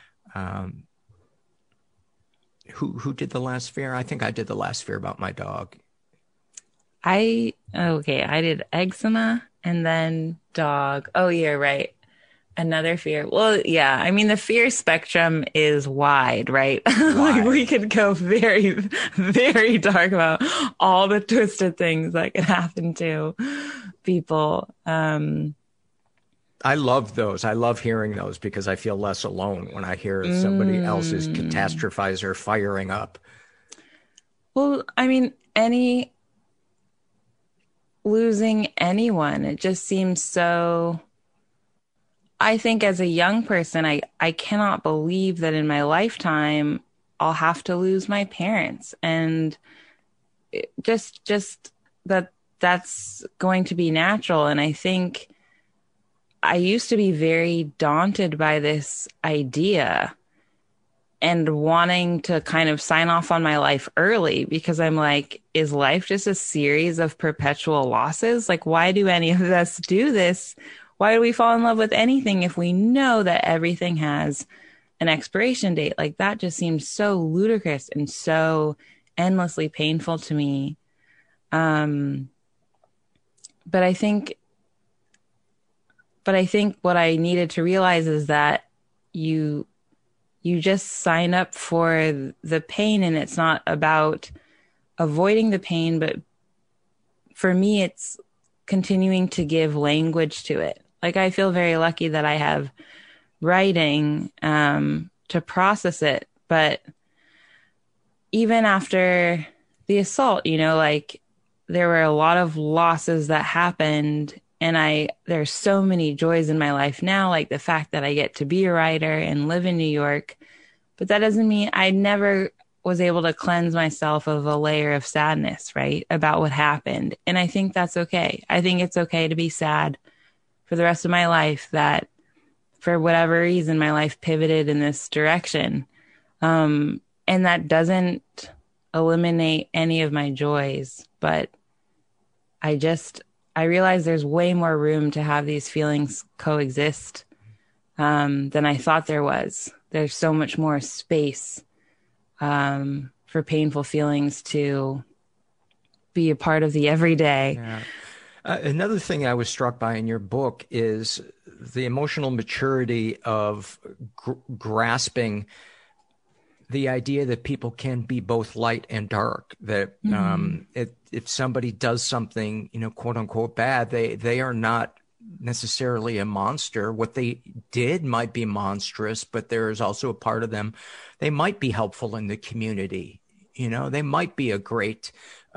Who did the last fear? I think I did the last fear about my dog. I did eczema and then dog. Oh, yeah, right. Another fear. Well, yeah, I mean, the fear spectrum is wide, right? Like we could go very, very dark about all the twisted things that can happen to people. I love those. I love hearing those because I feel less alone when I hear somebody else's catastrophizer firing up. Well, I mean, losing anyone, it just seems so I think as a young person, I cannot believe that in my lifetime, I'll have to lose my parents. And just that's going to be natural. And I think I used to be very daunted by this idea and wanting to kind of sign off on my life early, because I'm like, is life just a series of perpetual losses? Like, why do any of us do this? Why do we fall in love with anything if we know that everything has an expiration date? Like, that just seems so ludicrous and so endlessly painful to me. But I think what I needed to realize is that you just sign up for the pain, and it's not about avoiding the pain, but for me, it's continuing to give language to it. Like, I feel very lucky that I have writing to process it. But even after the assault, like, there were a lot of losses that happened, and there's so many joys in my life now, like the fact that I get to be a writer and live in New York. But that doesn't mean I never was able to cleanse myself of a layer of sadness, right, about what happened. And I think that's okay. I think it's okay to be sad for the rest of my life, that for whatever reason, my life pivoted in this direction. And that doesn't eliminate any of my joys, but I realize there's way more room to have these feelings coexist than I thought there was. There's so much more space for painful feelings to be a part of the everyday. Yeah. Another thing I was struck by in your book is the emotional maturity of grasping the idea that people can be both light and dark, that if somebody does something, quote unquote bad, they are not necessarily a monster. What they did might be monstrous, but there is also a part of them. They might be helpful in the community. They might be a great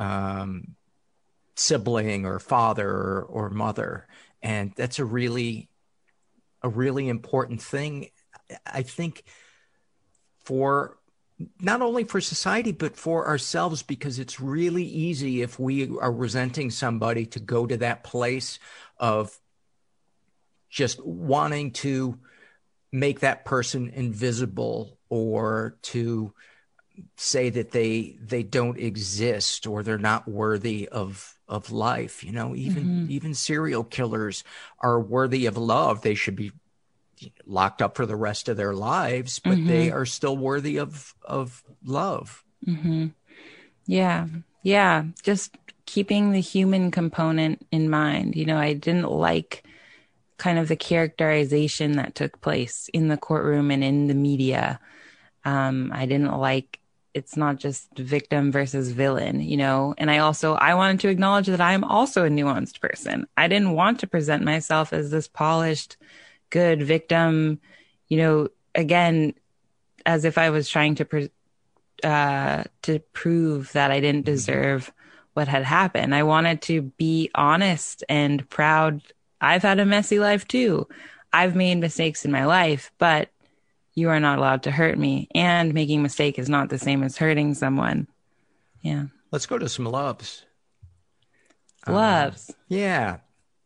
sibling or father or mother. And that's a really important thing, I think, for not only for society, but for ourselves, because it's really easy, if we are resenting somebody, to go to that place of just wanting to make that person invisible, or to say that they don't exist, or they're not worthy of life. Even serial killers are worthy of love. They should be locked up for the rest of their lives, but they are still worthy of love. Yeah. Just keeping the human component in mind. I didn't like kind of the characterization that took place in the courtroom and in the media. I didn't like, it's not just victim versus villain, and I wanted to acknowledge that I'm also a nuanced person. I didn't want to present myself as this polished, good victim, again, as if I was trying to prove that I didn't deserve what had happened. I wanted to be honest and proud. I've had a messy life too. I've made mistakes in my life, but you are not allowed to hurt me. And making a mistake is not the same as hurting someone. Yeah. Let's go to some loves. Loves. Yeah.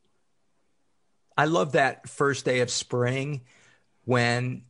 I love that first day of spring when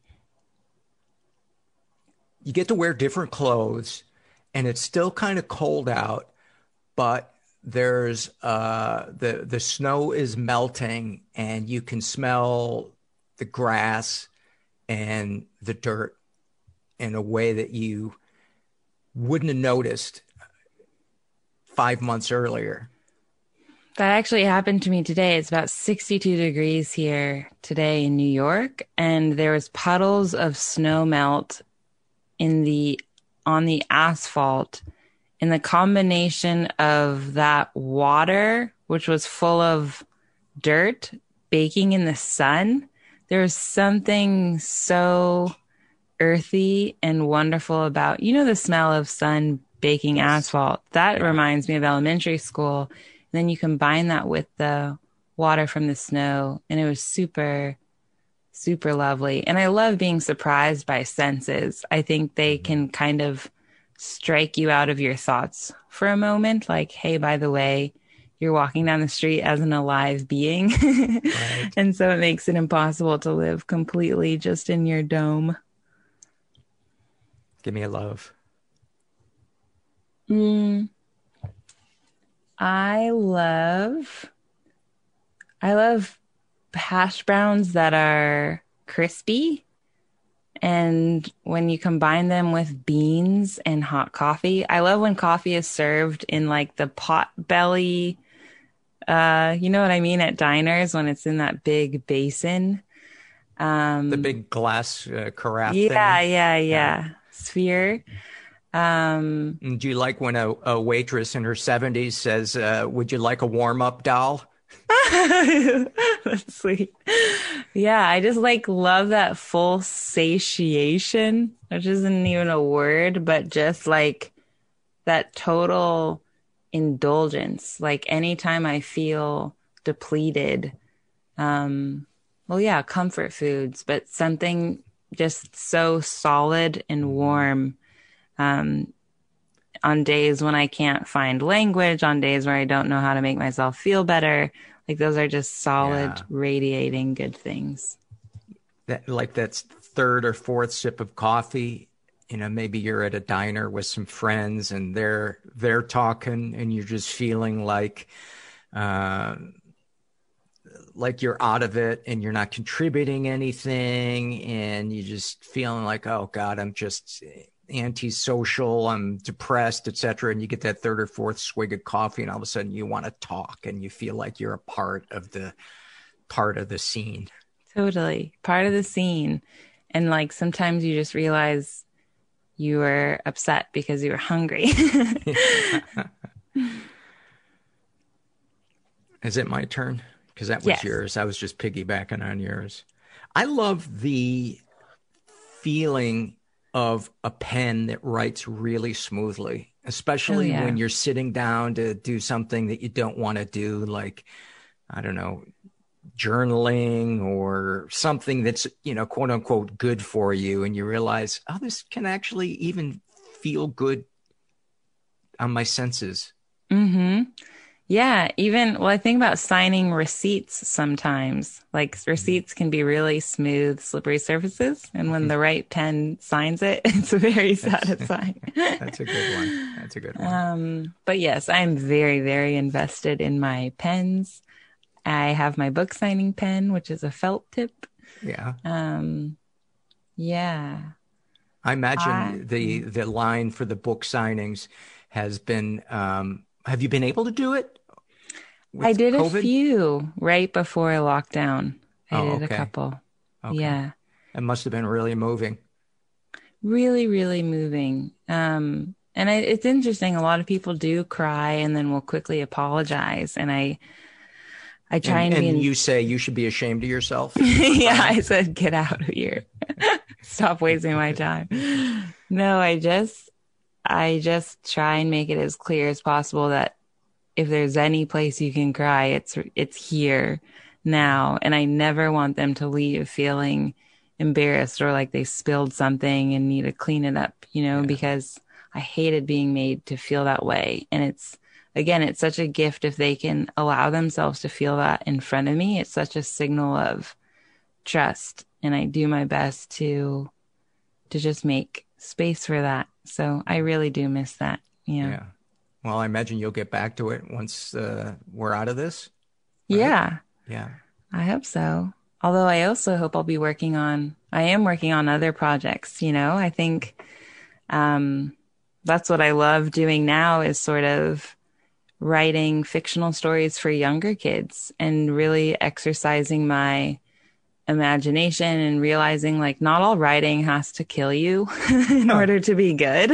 you get to wear different clothes and it's still kind of cold out, but there's the snow is melting and you can smell the grass and the dirt in a way that you wouldn't have noticed 5 months earlier. That actually happened to me today. It's about 62 degrees here today in New York, and there was puddles of snow melt on the asphalt. And the combination of that water, which was full of dirt, baking in the sun, there was something so earthy and wonderful about, the smell of sun baking asphalt. That reminds me of elementary school. And then you combine that with the water from the snow, and it was super, super lovely. And I love being surprised by senses. I think they can kind of strike you out of your thoughts for a moment. Like, hey, by the way, you're walking down the street as an alive being. Right. And so it makes it impossible to live completely just in your dome. Give me a love. I love hash browns that are crispy. And when you combine them with beans and hot coffee, I love when coffee is served in like the pot belly. You know what I mean? At diners when it's in that big basin. The big glass carafe thing. Yeah. Sphere. Do you like when a waitress in her 70s says, would you like a warm-up, doll? That's sweet. Yeah, I just love that full satiation, which isn't even a word, but just like that total indulgence. Like anytime I feel depleted, comfort foods, but something just so solid and warm. On days when I can't find language, on days where I don't know how to make myself feel better, like those are just solid, radiating good things. That's third or fourth sip of coffee. You know, maybe you're at a diner with some friends and they're talking, and you're just feeling like you're out of it and you're not contributing anything, and you just feeling like, oh God, I'm just antisocial, I'm depressed, etc. And you get that third or fourth swig of coffee, and all of a sudden you want to talk, and you feel like you're a part of the scene. Totally part of the scene. And like sometimes you just realize you were upset because you were hungry. Is it my turn? Because that was yours. I was just piggybacking on yours. I love the feeling of a pen that writes really smoothly, especially when you're sitting down to do something that you don't want to do, like, I don't know, journaling or something that's, quote unquote, good for you. And you realize, oh, this can actually even feel good on my senses. Mm-hmm. Yeah. I think about signing receipts sometimes. Like receipts can be really smooth, slippery surfaces. And when the right pen signs it, it's very satisfying. That's a good one. But yes, I'm very, very invested in my pens. I have my book signing pen, which is a felt tip. Yeah. Yeah. I imagine the line for the book signings has been, have you been able to do it? I did COVID? A few right before lockdown. I did a couple. Okay. Yeah. It must have been really moving. Really, really moving. And it's interesting. A lot of people do cry and then will quickly apologize. And I try and you say you should be ashamed of yourself. Yeah, I said, get out of here. Stop wasting my time. No, I just try and make it as clear as possible that if there's any place you can cry, it's here now. And I never want them to leave feeling embarrassed or like they spilled something and need to clean it up, because I hated being made to feel that way. And it's such a gift if they can allow themselves to feel that in front of me. It's such a signal of trust. And I do my best to just make space for that. So I really do miss that. Yeah. Well, I imagine you'll get back to it once we're out of this. Right? Yeah. Yeah. I hope so. Although I also hope I am working on other projects. I think that's what I love doing now is sort of writing fictional stories for younger kids and really exercising my imagination and realizing like not all writing has to kill you in order to be good.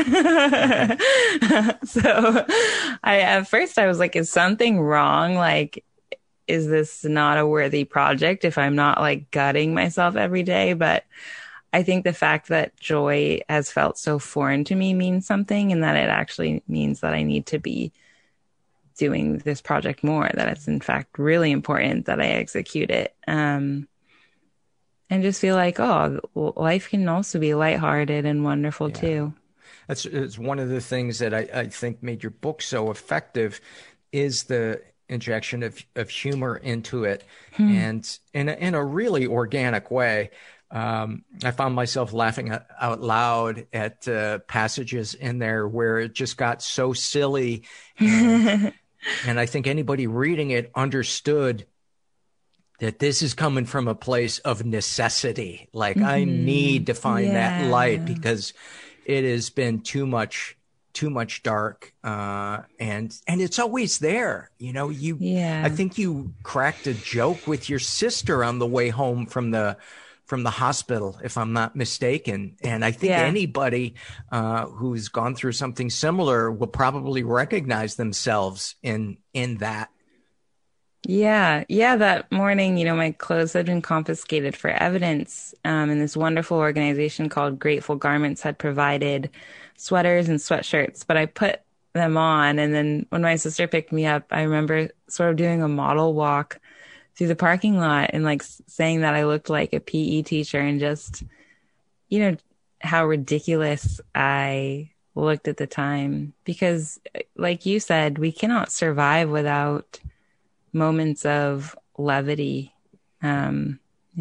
So at first I was like, is something wrong? Like, is this not a worthy project if I'm not like gutting myself every day? But I think the fact that joy has felt so foreign to me means something, and that it actually means that I need to be doing this project more, that it's in fact really important that I execute it. and just feel like, oh, life can also be lighthearted and wonderful too. It's one of the things that I think made your book so effective is the injection of humor into it, and in a really organic way. I found myself laughing out loud at passages in there where it just got so silly, and I think anybody reading it understood that this is coming from a place of necessity. Like, I need to find that light because it has been too much dark, and it's always there. You know, I think you cracked a joke with your sister on the way home from the hospital, if I'm not mistaken. And I think anybody who's gone through something similar will probably recognize themselves in that. Yeah. That morning, my clothes had been confiscated for evidence. And this wonderful organization called Grateful Garments had provided sweaters and sweatshirts, but I put them on. And then when my sister picked me up, I remember sort of doing a model walk through the parking lot and like saying that I looked like a PE teacher, and just, how ridiculous I looked at the time, because like you said, we cannot survive without moments of levity. Who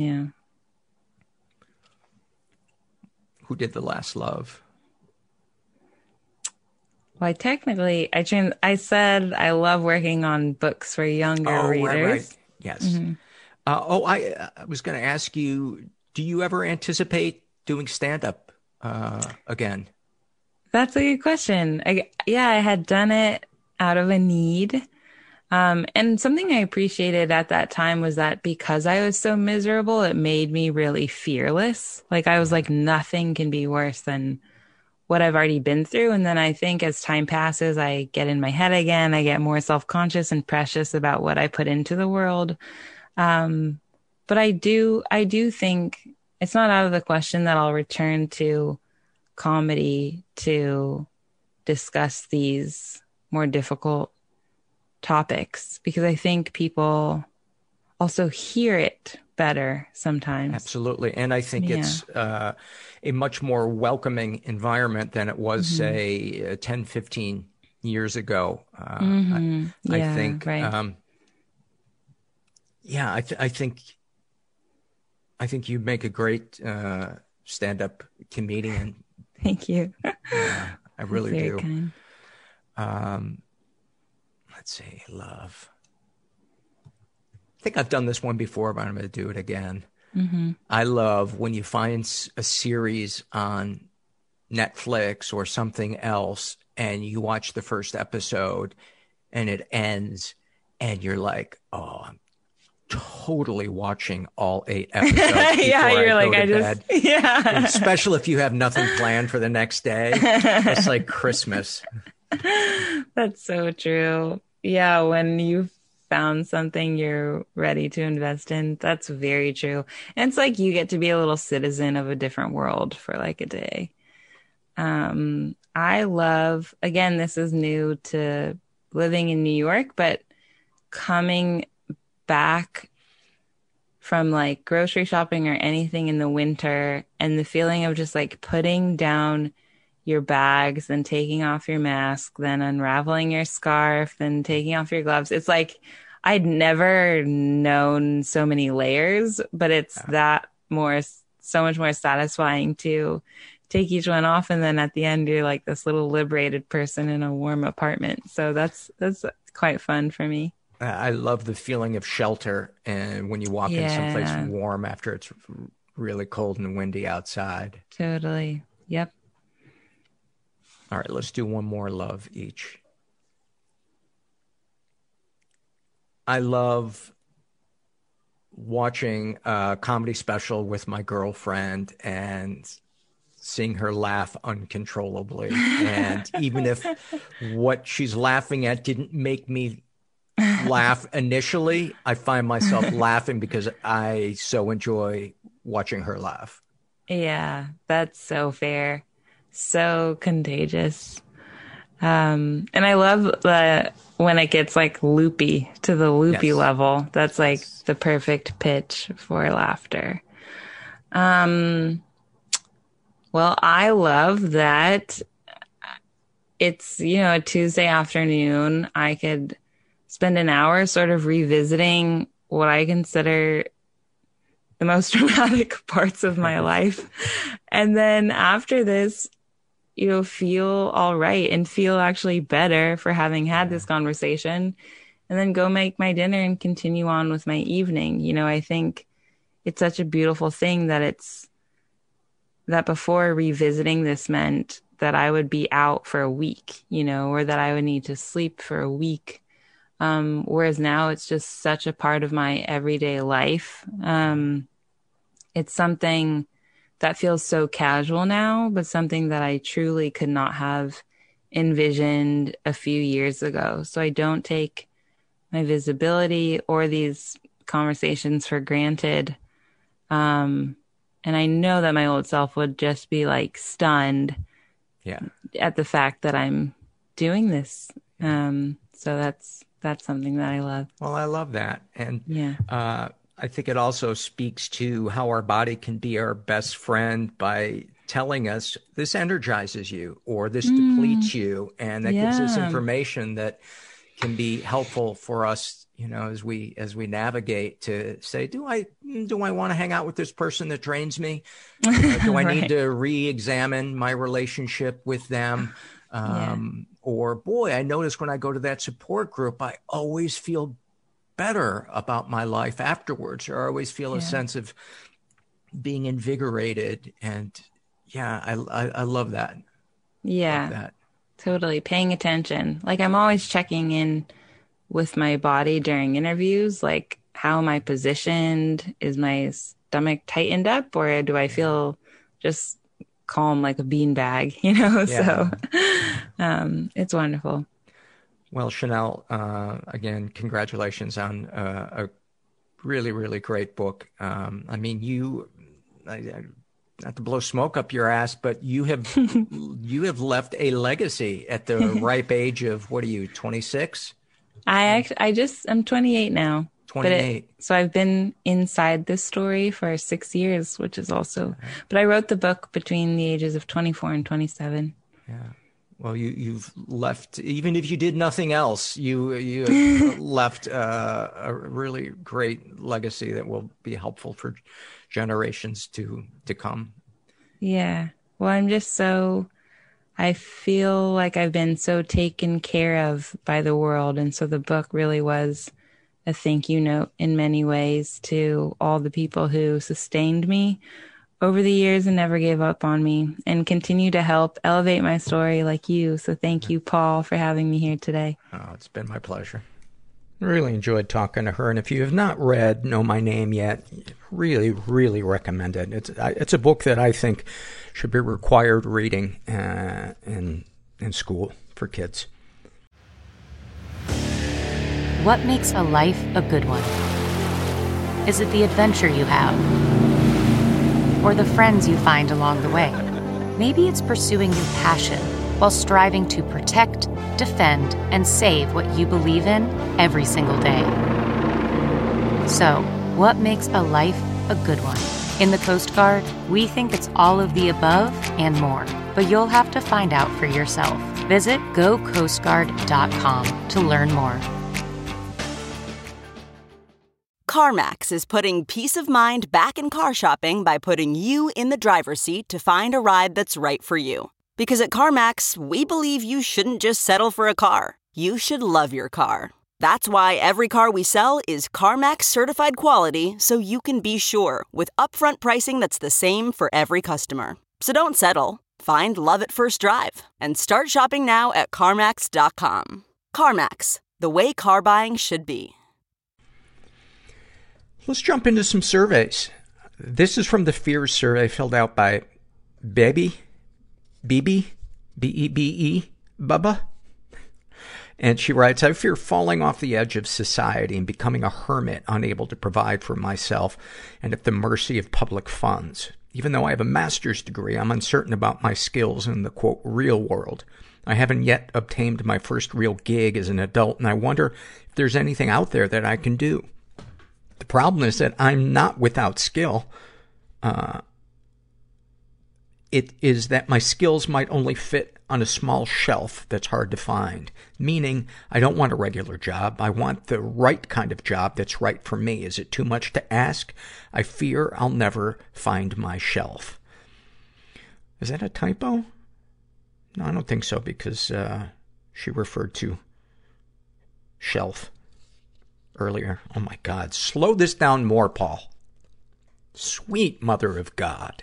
did The Last Love? Well, I said I love working on books for younger readers. Right. Yes. I was going to ask you, do you ever anticipate doing stand-up again? That's a good question. I had done it out of a need. And something I appreciated at that time was that because I was so miserable, it made me really fearless. Like, I was like, nothing can be worse than what I've already been through. And then I think as time passes, I get in my head again. I get more self-conscious and precious about what I put into the world. But I do think it's not out of the question that I'll return to comedy to discuss these more difficult topics, because I think people also hear it better sometimes. Absolutely. And I think it's a much more welcoming environment than it was, say, 10, 15 years ago. I think, right. I think you make a great stand-up comedian. Thank you. I really do. Kind. Let's see, love. I think I've done this one before, but I'm going to do it again. I love when you find a series on Netflix or something else and you watch the first episode and it ends and you're like, oh, I'm totally watching all 8 episodes bed. Especially if you have nothing planned for the next day. It's like Christmas. That's so true. Yeah, when you've found something you're ready to invest in, that's very true. And it's like you get to be a little citizen of a different world for like a day. I love, again, this is new to living in New York, but coming back from like grocery shopping or anything in the winter and the feeling of just like putting down your bags, then taking off your mask, then unraveling your scarf, then taking off your gloves. It's like I'd never known so many layers, but it's so much more satisfying to take each one off. And then at the end, you're like this little liberated person in a warm apartment. So that's quite fun for me. I love the feeling of shelter and when you walk in someplace warm after it's really cold and windy outside. Totally. Yep. All right, let's do one more love each. I love watching a comedy special with my girlfriend and seeing her laugh uncontrollably. And even if what she's laughing at didn't make me laugh initially, I find myself laughing because I so enjoy watching her laugh. Yeah, that's so fair. So contagious. And I love when it gets like loopy to the loopy level. That's like the perfect pitch for laughter. Well, I love that it's, a Tuesday afternoon. I could spend an hour sort of revisiting what I consider the most traumatic parts of my life. And then after this, feel all right and feel actually better for having had this conversation, and then go make my dinner and continue on with my evening. I think it's such a beautiful thing that before revisiting this meant that I would be out for a week, or that I would need to sleep for a week. Whereas now it's just such a part of my everyday life. It's something that feels so casual now, but something that I truly could not have envisioned a few years ago. So I don't take my visibility or these conversations for granted. And I know that my old self would just be like stunned at the fact that I'm doing this. So that's something that I love. Well, I love that. And I think it also speaks to how our body can be our best friend by telling us this energizes you or this depletes you. And that gives us information that can be helpful for us, as we navigate to say, do I want to hang out with this person that drains me? Do I need to re-examine my relationship with them? Or boy, I notice when I go to that support group, I always feel better about my life afterwards, or I always feel a sense of being invigorated. And I love that. Yeah, love that. Totally. Paying attention. Like I'm always checking in with my body during interviews. Like, how am I positioned? Is my stomach tightened up, or do I feel just calm like a beanbag, So it's wonderful. Well, Chanel, again, congratulations on a really, really great book. I mean, not to blow smoke up your ass, but you have left a legacy at the ripe age of, what are you, 26? I'm 28 now. 28. So I've been inside this story for 6 years, which is also, but I wrote the book between the ages of 24 and 27. Yeah. Well, you've left, even if you did nothing else, you have left a really great legacy that will be helpful for generations to come. Yeah. Well, I feel like I've been so taken care of by the world. And so the book really was a thank you note in many ways to all the people who sustained me over the years and never gave up on me and continue to help elevate my story like you. So thank you, Paul, for having me here today. Oh, it's been my pleasure. Really enjoyed talking to her. And if you have not read Know My Name yet, really, really recommend it. It's a book that I think should be required reading in school for kids. What makes a life a good one? Is it the adventure you have? Or the friends you find along the way? Maybe it's pursuing your passion while striving to protect, defend, and save what you believe in every single day. So, what makes a life a good one? In the Coast Guard, we think it's all of the above and more, but you'll have to find out for yourself. Visit GoCoastGuard.com to learn more. CarMax is putting peace of mind back in car shopping by putting you in the driver's seat to find a ride that's right for you. Because at CarMax, we believe you shouldn't just settle for a car. You should love your car. That's why every car we sell is CarMax certified quality, so you can be sure with upfront pricing that's the same for every customer. So don't settle. Find love at first drive and start shopping now at CarMax.com. CarMax, the way car buying should be. Let's jump into some surveys. This is from the Fears survey filled out by Bebe, B-E-B-E, Bubba. And she writes, I fear falling off the edge of society and becoming a hermit, unable to provide for myself and at the mercy of public funds. Even though I have a master's degree, I'm uncertain about my skills in the, quote, real world. I haven't yet obtained my first real gig as an adult, and I wonder if there's anything out there that I can do. The problem is that I'm not without skill. it is that my skills might only fit on a small shelf that's hard to find. Meaning, I don't want a regular job. I want the right kind of job that's right for me. Is it too much to ask? I fear I'll never find my shelf. Is that a typo? No, I don't think so, because she referred to shelf earlier. Oh my God. Slow this down more, Paul. Sweet Mother of God.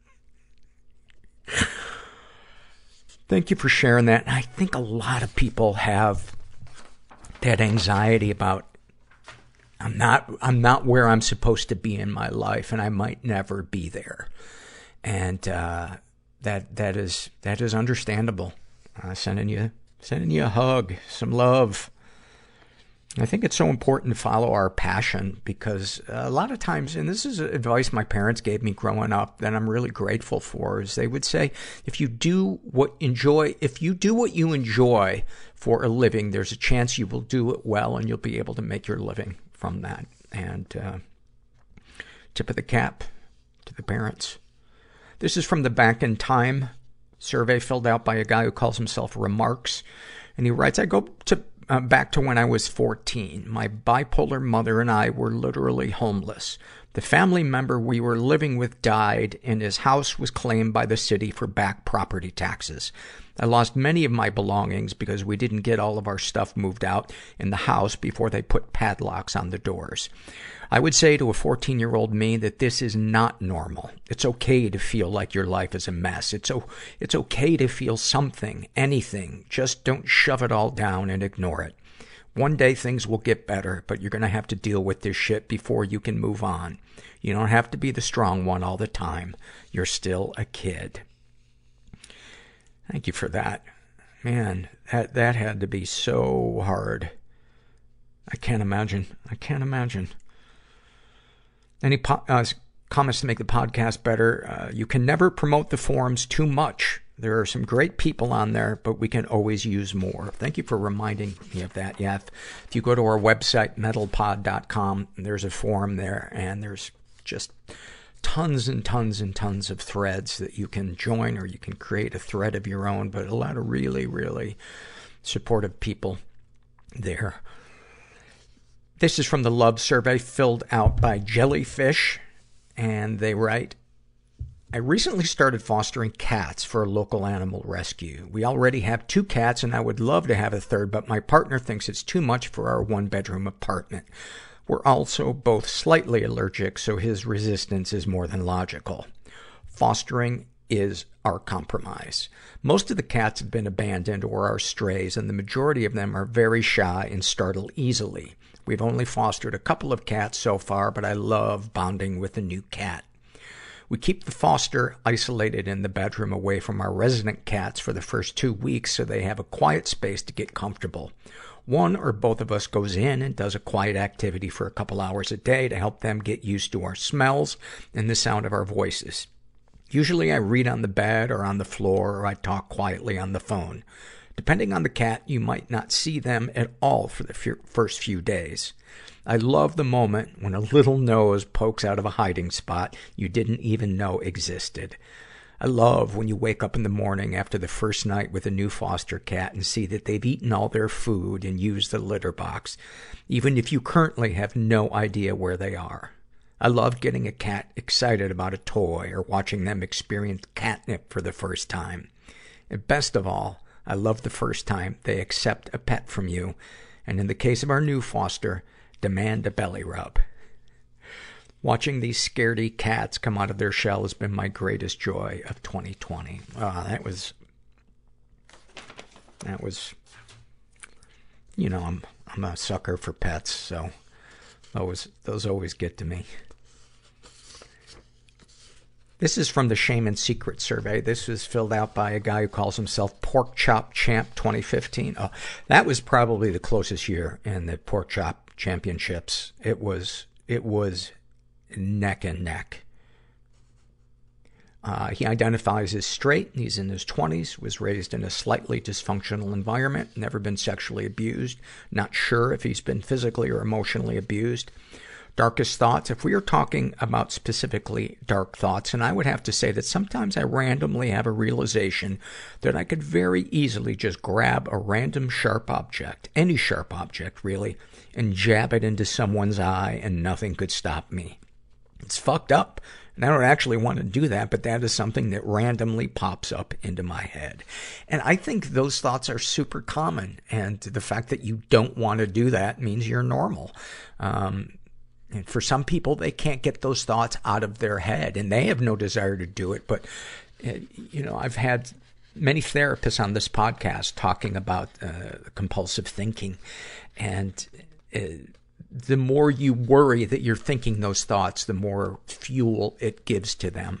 Thank you for sharing that. I think a lot of people have that anxiety about, I'm not where I'm supposed to be in my life, and I might never be there. And that is understandable. Sending you a hug, some love. I think it's so important to follow our passion, because a lot of times, and this is advice my parents gave me growing up that I'm really grateful for, is they would say, if you do what you enjoy for a living, there's a chance you will do it well and you'll be able to make your living from that. And tip of the cap to the parents. This is from the Back in Time survey filled out by a guy who calls himself Remarks. And he writes, I go back to when I was 14. My bipolar mother and I were literally homeless. The family member we were living with died, and his house was claimed by the city for back property taxes. I lost many of my belongings because we didn't get all of our stuff moved out in the house before they put padlocks on the doors. I would say to a 14-year-old me that this is not normal. It's okay to feel like your life is a mess. It's okay to feel something, anything. Just don't shove it all down and ignore it. One day things will get better, but you're gonna have to deal with this shit before you can move on. You don't have to be the strong one all the time. You're still a kid. Thank you for that. Man, that had to be so hard. I can't imagine. Any comments to make the podcast better? You can never promote the forums too much. There are some great people on there, but we can always use more. Thank you for reminding me of that. Yeah, if you go to our website, metalpod.com, there's a forum there, and there's just tons and tons and tons of threads that you can join, or you can create a thread of your own, but a lot of really, really supportive people there. This is from the love survey filled out by Jellyfish, and they write, I recently started fostering cats for a local animal rescue. We already have 2 cats, and I would love to have a third, but my partner thinks it's too much for our 1-bedroom apartment. We're also both slightly allergic, so his resistance is more than logical. Fostering is our compromise. Most of the cats have been abandoned or are strays, and the majority of them are very shy and startle easily. We've only fostered a couple of cats so far, but I love bonding with a new cat. We keep the foster isolated in the bedroom away from our resident cats for the first 2 weeks so they have a quiet space to get comfortable. One or both of us goes in and does a quiet activity for a couple hours a day to help them get used to our smells and the sound of our voices. Usually I read on the bed or on the floor, or I talk quietly on the phone. Depending on the cat, you might not see them at all for the first few days. I love the moment when a little nose pokes out of a hiding spot you didn't even know existed. I love when you wake up in the morning after the first night with a new foster cat and see that they've eaten all their food and used the litter box, even if you currently have no idea where they are. I love getting a cat excited about a toy or watching them experience catnip for the first time. And best of all, I love the first time they accept a pet from you, and in the case of our new foster, demand a belly rub. Watching these scaredy cats come out of their shell has been my greatest joy of 2020. That was, you know, I'm a sucker for pets, so those always get to me. This is from the Shame and Secret survey. This was filled out by a guy who calls himself Pork Chop Champ 2015. Oh, that was probably the closest year in the Pork Chop Championships. It was neck and neck. He identifies as straight. He's in his 20s, was raised in a slightly dysfunctional environment, never been sexually abused, not sure if he's been physically or emotionally abused. darkest thoughts. If we are talking about specifically dark thoughts, and I would have to say that sometimes I randomly have a realization that I could very easily just grab a random sharp object, any sharp object really, and jab it into someone's eye and nothing could stop me. It's fucked up. And I don't actually want to do that, but that is something that randomly pops up into my head. And I think those thoughts are super common. And the fact that you don't want to do that means you're normal. And for some people, they can't get those thoughts out of their head, and they have no desire to do it. But, you know, I've had many therapists on this podcast talking about compulsive thinking. And the more you worry that you're thinking those thoughts, the more fuel it gives to them.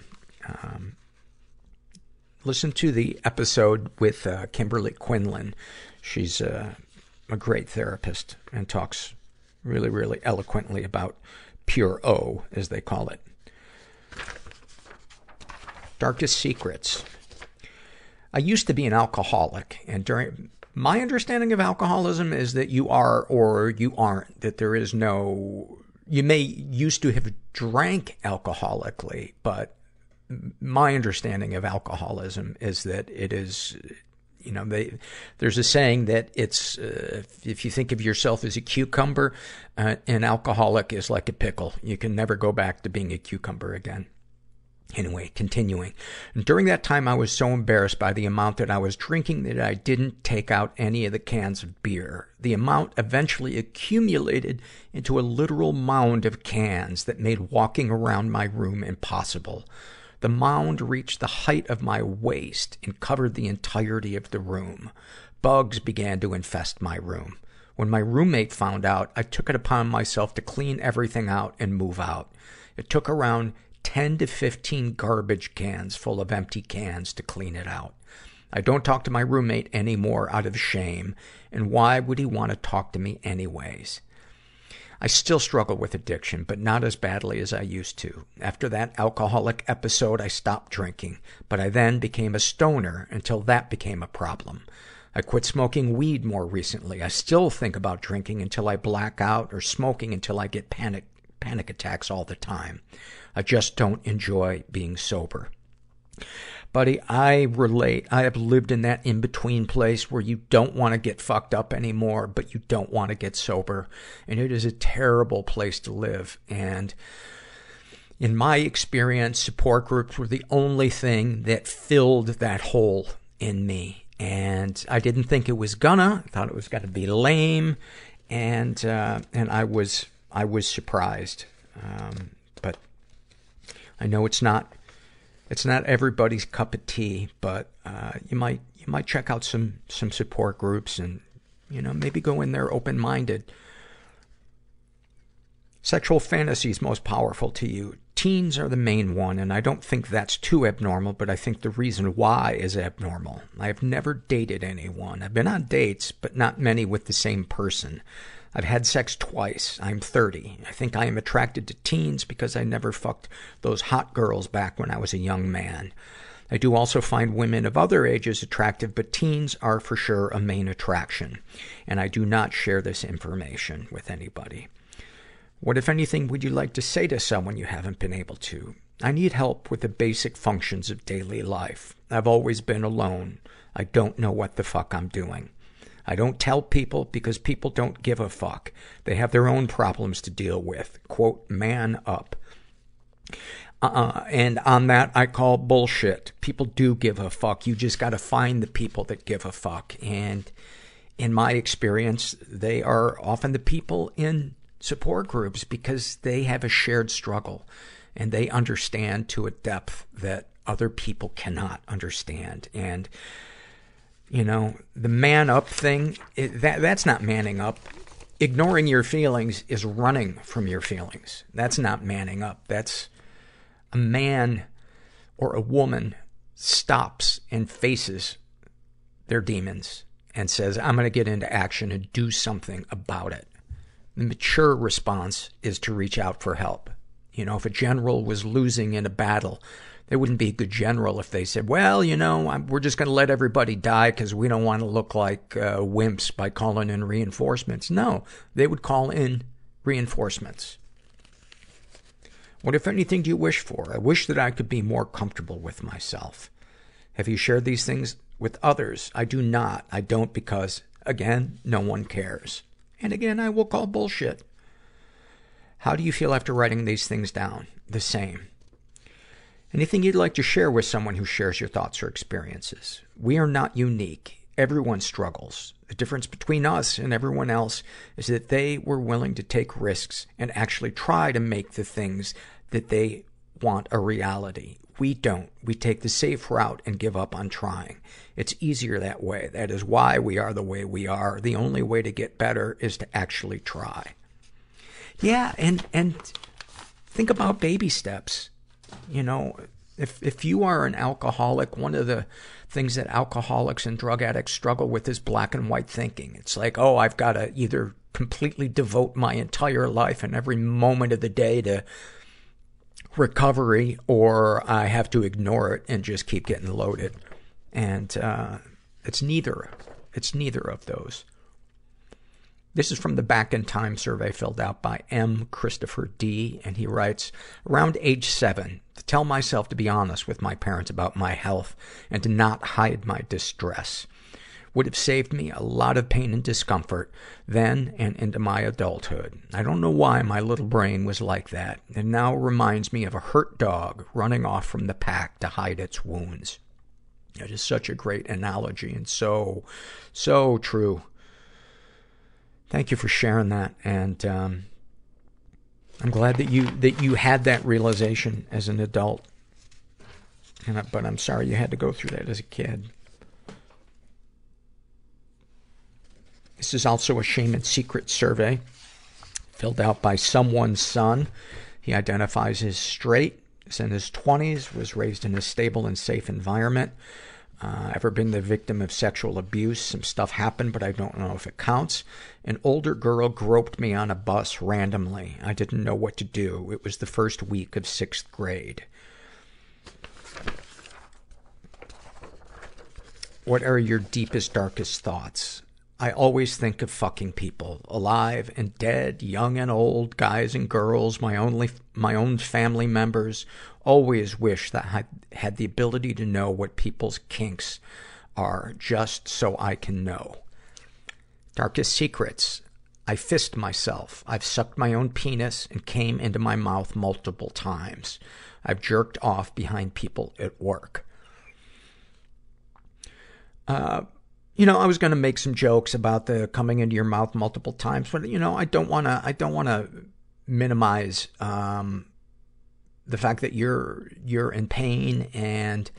Listen to the episode with Kimberly Quinlan. She's a great therapist and talks really, really eloquently about pure O, as they call it. Darkest secrets. I used to be an alcoholic, and during my understanding of alcoholism is that you are or you aren't, that there is no, you may used to have drank alcoholically, but my understanding of alcoholism is that it is, you know, there's a saying that it's, if you think of yourself as a cucumber, an alcoholic is like a pickle. You can never go back to being a cucumber again. Anyway, continuing. And during that time, I was so embarrassed by the amount that I was drinking that I didn't take out any of the cans of beer. The amount eventually accumulated into a literal mound of cans that made walking around my room impossible. The mound reached the height of my waist and covered the entirety of the room. Bugs began to infest my room. When my roommate found out, I took it upon myself to clean everything out and move out. It took around 10 to 15 garbage cans full of empty cans to clean it out. I don't talk to my roommate anymore out of shame, and why would he want to talk to me anyways? I still struggle with addiction, but not as badly as I used to. After that alcoholic episode, I stopped drinking, but I then became a stoner until that became a problem. I quit smoking weed more recently. I still think about drinking until I black out or smoking until I get panic attacks all the time. I just don't enjoy being sober. Buddy, I relate. I have lived in that in-between place where you don't want to get fucked up anymore, but you don't want to get sober. And it is a terrible place to live. And in my experience, support groups were the only thing that filled that hole in me. And I didn't think it was gonna. I thought it was gonna be lame. And I was surprised. But I know it's not everybody's cup of tea, but you might check out some support groups and, you know, maybe go in there open-minded. Sexual fantasies most powerful to you. Teens are the main one, and I don't think that's too abnormal, but I think the reason why is abnormal. I have never dated anyone. I've been on dates, but not many with the same person. I've had sex twice. I'm 30. I think I am attracted to teens because I never fucked those hot girls back when I was a young man. I do also find women of other ages attractive, but teens are for sure a main attraction. And I do not share this information with anybody. What, if anything, would you like to say to someone you haven't been able to? I need help with the basic functions of daily life. I've always been alone. I don't know what the fuck I'm doing. I don't tell people because people don't give a fuck. They have their own problems to deal with. Quote, man up. And on that, I call bullshit. People do give a fuck. You just gotta find the people that give a fuck. And in my experience, they are often the people in support groups because they have a shared struggle and they understand to a depth that other people cannot understand. And, you know, the man up thing, that's not manning up. Ignoring your feelings is running from your feelings. That's not manning up. That's a man or a woman stops and faces their demons and says, I'm going to get into action and do something about it. The mature response is to reach out for help. You know, if a general was losing in a battle, they wouldn't be a good general if they said, well, you know, we're just going to let everybody die because we don't want to look like wimps by calling in reinforcements. No, they would call in reinforcements. What, if anything, do you wish for? I wish that I could be more comfortable with myself. Have you shared these things with others? I do not. I don't because, again, no one cares. And again, I will call bullshit. How do you feel after writing these things down? The same. Anything you'd like to share with someone who shares your thoughts or experiences? We are not unique. Everyone struggles. The difference between us and everyone else is that they were willing to take risks and actually try to make the things that they want a reality. We don't. We take the safe route and give up on trying. It's easier that way. That is why we are the way we are. The only way to get better is to actually try. Yeah, and think about baby steps. You know, if you are an alcoholic, one of the things that alcoholics and drug addicts struggle with is black and white thinking. It's like, oh, I've got to either completely devote my entire life and every moment of the day to recovery, or I have to ignore it and just keep getting loaded. And it's neither of those. This is from the Back in Time survey filled out by M. Christopher D. And he writes, around age 7, to tell myself to be honest with my parents about my health and to not hide my distress would have saved me a lot of pain and discomfort then and into my adulthood. I don't know why my little brain was like that. It now reminds me of a hurt dog running off from the pack to hide its wounds. It is such a great analogy and so true. Thank you for sharing that, and I'm glad that you had that realization as an adult. But I'm sorry you had to go through that as a kid. This is also a shame and secret survey filled out by someone's son. He identifies as straight, is in his 20s, was raised in a stable and safe environment. Ever been the victim of sexual abuse? Some stuff happened, but I don't know if it counts. An older girl groped me on a bus randomly. I didn't know what to do. It was the first week of 6th grade. What are your deepest, darkest thoughts? I always think of fucking people, alive and dead, young and old, guys and girls, my own family members. Always wish that I had the ability to know what people's kinks are, just so I can know. Darkest secrets. I fist myself. I've sucked my own penis and came into my mouth multiple times. I've jerked off behind people at work. I was going to make some jokes about the coming into your mouth multiple times, but I don't want to minimize the fact that you're in pain and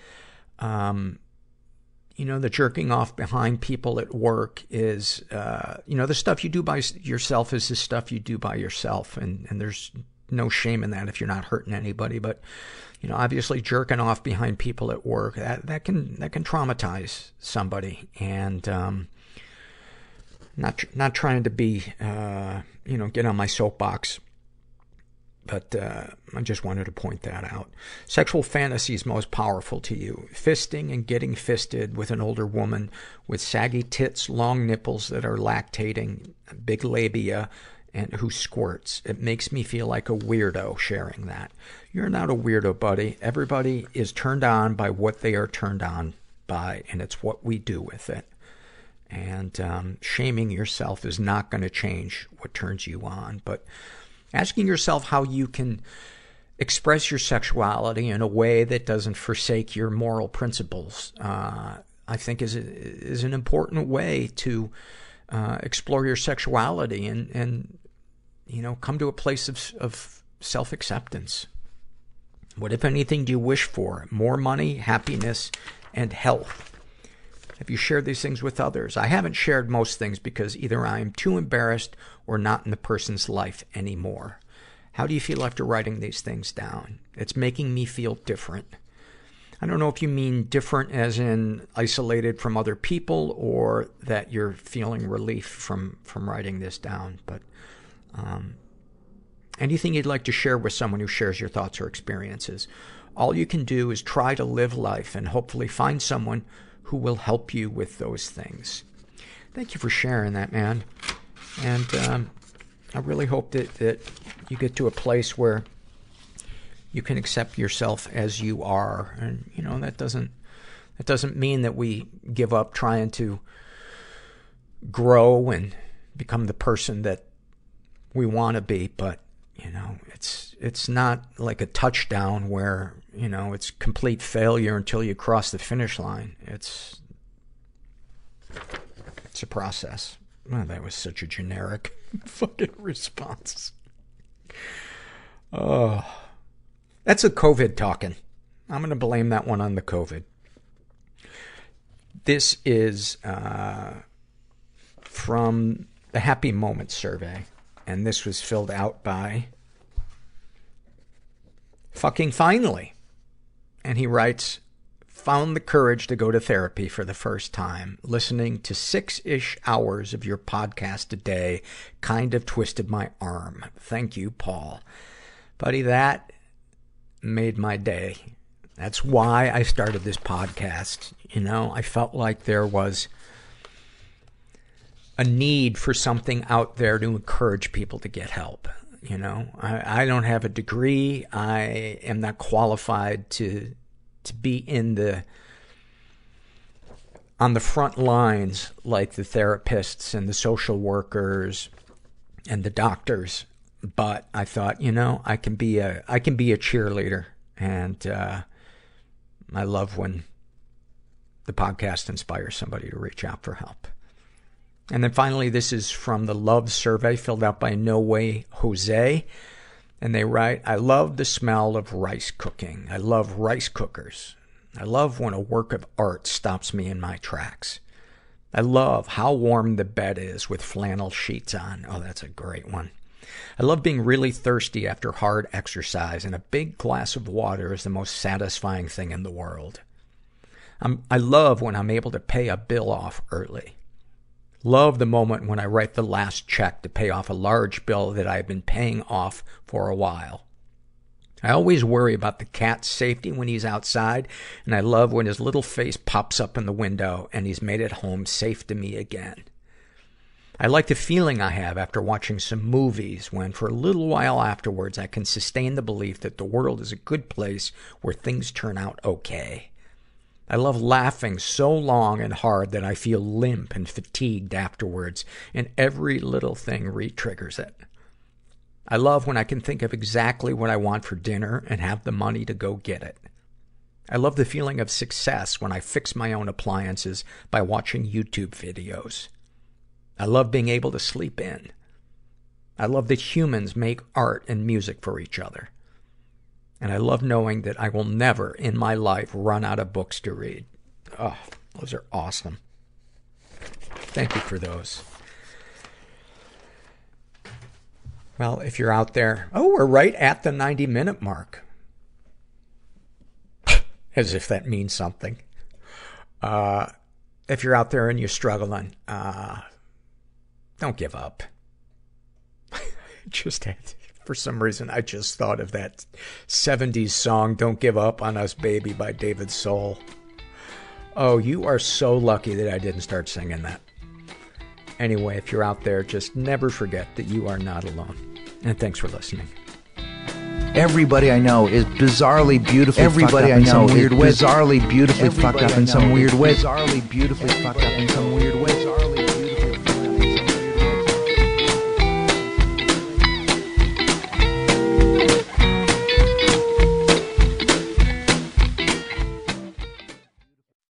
the jerking off behind people at work is the stuff you do by yourself is the stuff you do by yourself, and there's no shame in that if you're not hurting anybody. But obviously jerking off behind people at work, that can traumatize somebody. And not trying to be get on my soapbox, but I just wanted to point that out. Sexual fantasies most powerful to you. Fisting and getting fisted with an older woman with saggy tits, long nipples that are lactating, big labia, and who squirts. It makes me feel like a weirdo sharing that. You're not a weirdo, buddy. Everybody is turned on by what they are turned on by, and it's what we do with it. And shaming yourself is not going to change what turns you on. But asking yourself how you can express your sexuality in a way that doesn't forsake your moral principles, I think is an important way to explore your sexuality and come to a place of self-acceptance. What, if anything, do you wish for? More money, happiness, and health. Have you shared these things with others? I haven't shared most things because either I am too embarrassed or not in the person's life anymore. How do you feel after writing these things down? It's making me feel different. I don't know if you mean different as in isolated from other people, or that you're feeling relief from writing this down. But anything you'd like to share with someone who shares your thoughts or experiences. All you can do is try to live life and hopefully find someone who will help you with those things. Thank you for sharing that, man. And I really hope that you get to a place where You can accept yourself as you are. And, you know, that doesn't mean that we give up trying to grow and become the person that we want to be. But, you know, it's not like a touchdown where, you know, it's complete failure until you cross the finish line. It's a process. Well, that was such a generic fucking response. Oh, that's a COVID talking. I'm going to blame that one on the COVID. This is from the Happy Moments survey, and this was filled out by Fucking Finally. And he writes, found the courage to go to therapy for the first time. Listening to 6-ish hours of your podcast a day kind of twisted my arm. Thank you, Paul. Buddy, that made my day. That's why I started this podcast. You know, I felt like there was a need for something out there to encourage people to get help. You know, I don't have a degree. I am not qualified to be on the front lines like the therapists and the social workers and the doctors. But I thought, you know, I can be a cheerleader, and I love when the podcast inspires somebody to reach out for help. And then finally, this is from the Love survey filled out by No Way Jose. And they write, I love the smell of rice cooking. I love rice cookers. I love when a work of art stops me in my tracks. I love how warm the bed is with flannel sheets on. Oh, that's a great one. I love being really thirsty after hard exercise, and a big glass of water is the most satisfying thing in the world. I love when I'm able to pay a bill off early. Love the moment when I write the last check to pay off a large bill that I've been paying off for a while. I always worry about the cat's safety when he's outside, and I love when his little face pops up in the window and he's made it home safe to me again. I like the feeling I have after watching some movies when, for a little while afterwards, I can sustain the belief that the world is a good place where things turn out okay. I love laughing so long and hard that I feel limp and fatigued afterwards, and every little thing re-triggers it. I love when I can think of exactly what I want for dinner and have the money to go get it. I love the feeling of success when I fix my own appliances by watching YouTube videos. I love being able to sleep in. I love that humans make art and music for each other. And I love knowing that I will never in my life run out of books to read. Oh, those are awesome. Thank you for those. Well, if you're out there, we're right at the 90-minute mark. As if that means something. If you're out there and you're struggling, don't give up. For some reason, I just thought of that 70s song, Don't Give Up on Us Baby by David Soul. Oh, you are so lucky that I didn't start singing that. Anyway, if you're out there, just never forget that you are not alone. And thanks for listening. Everybody I know is bizarrely beautifully Everybody fucked up I know in some weird way. Bizarrely beautifully Everybody fucked up I in some know weird way. Bizarrely beautifully fucked up in some weird way.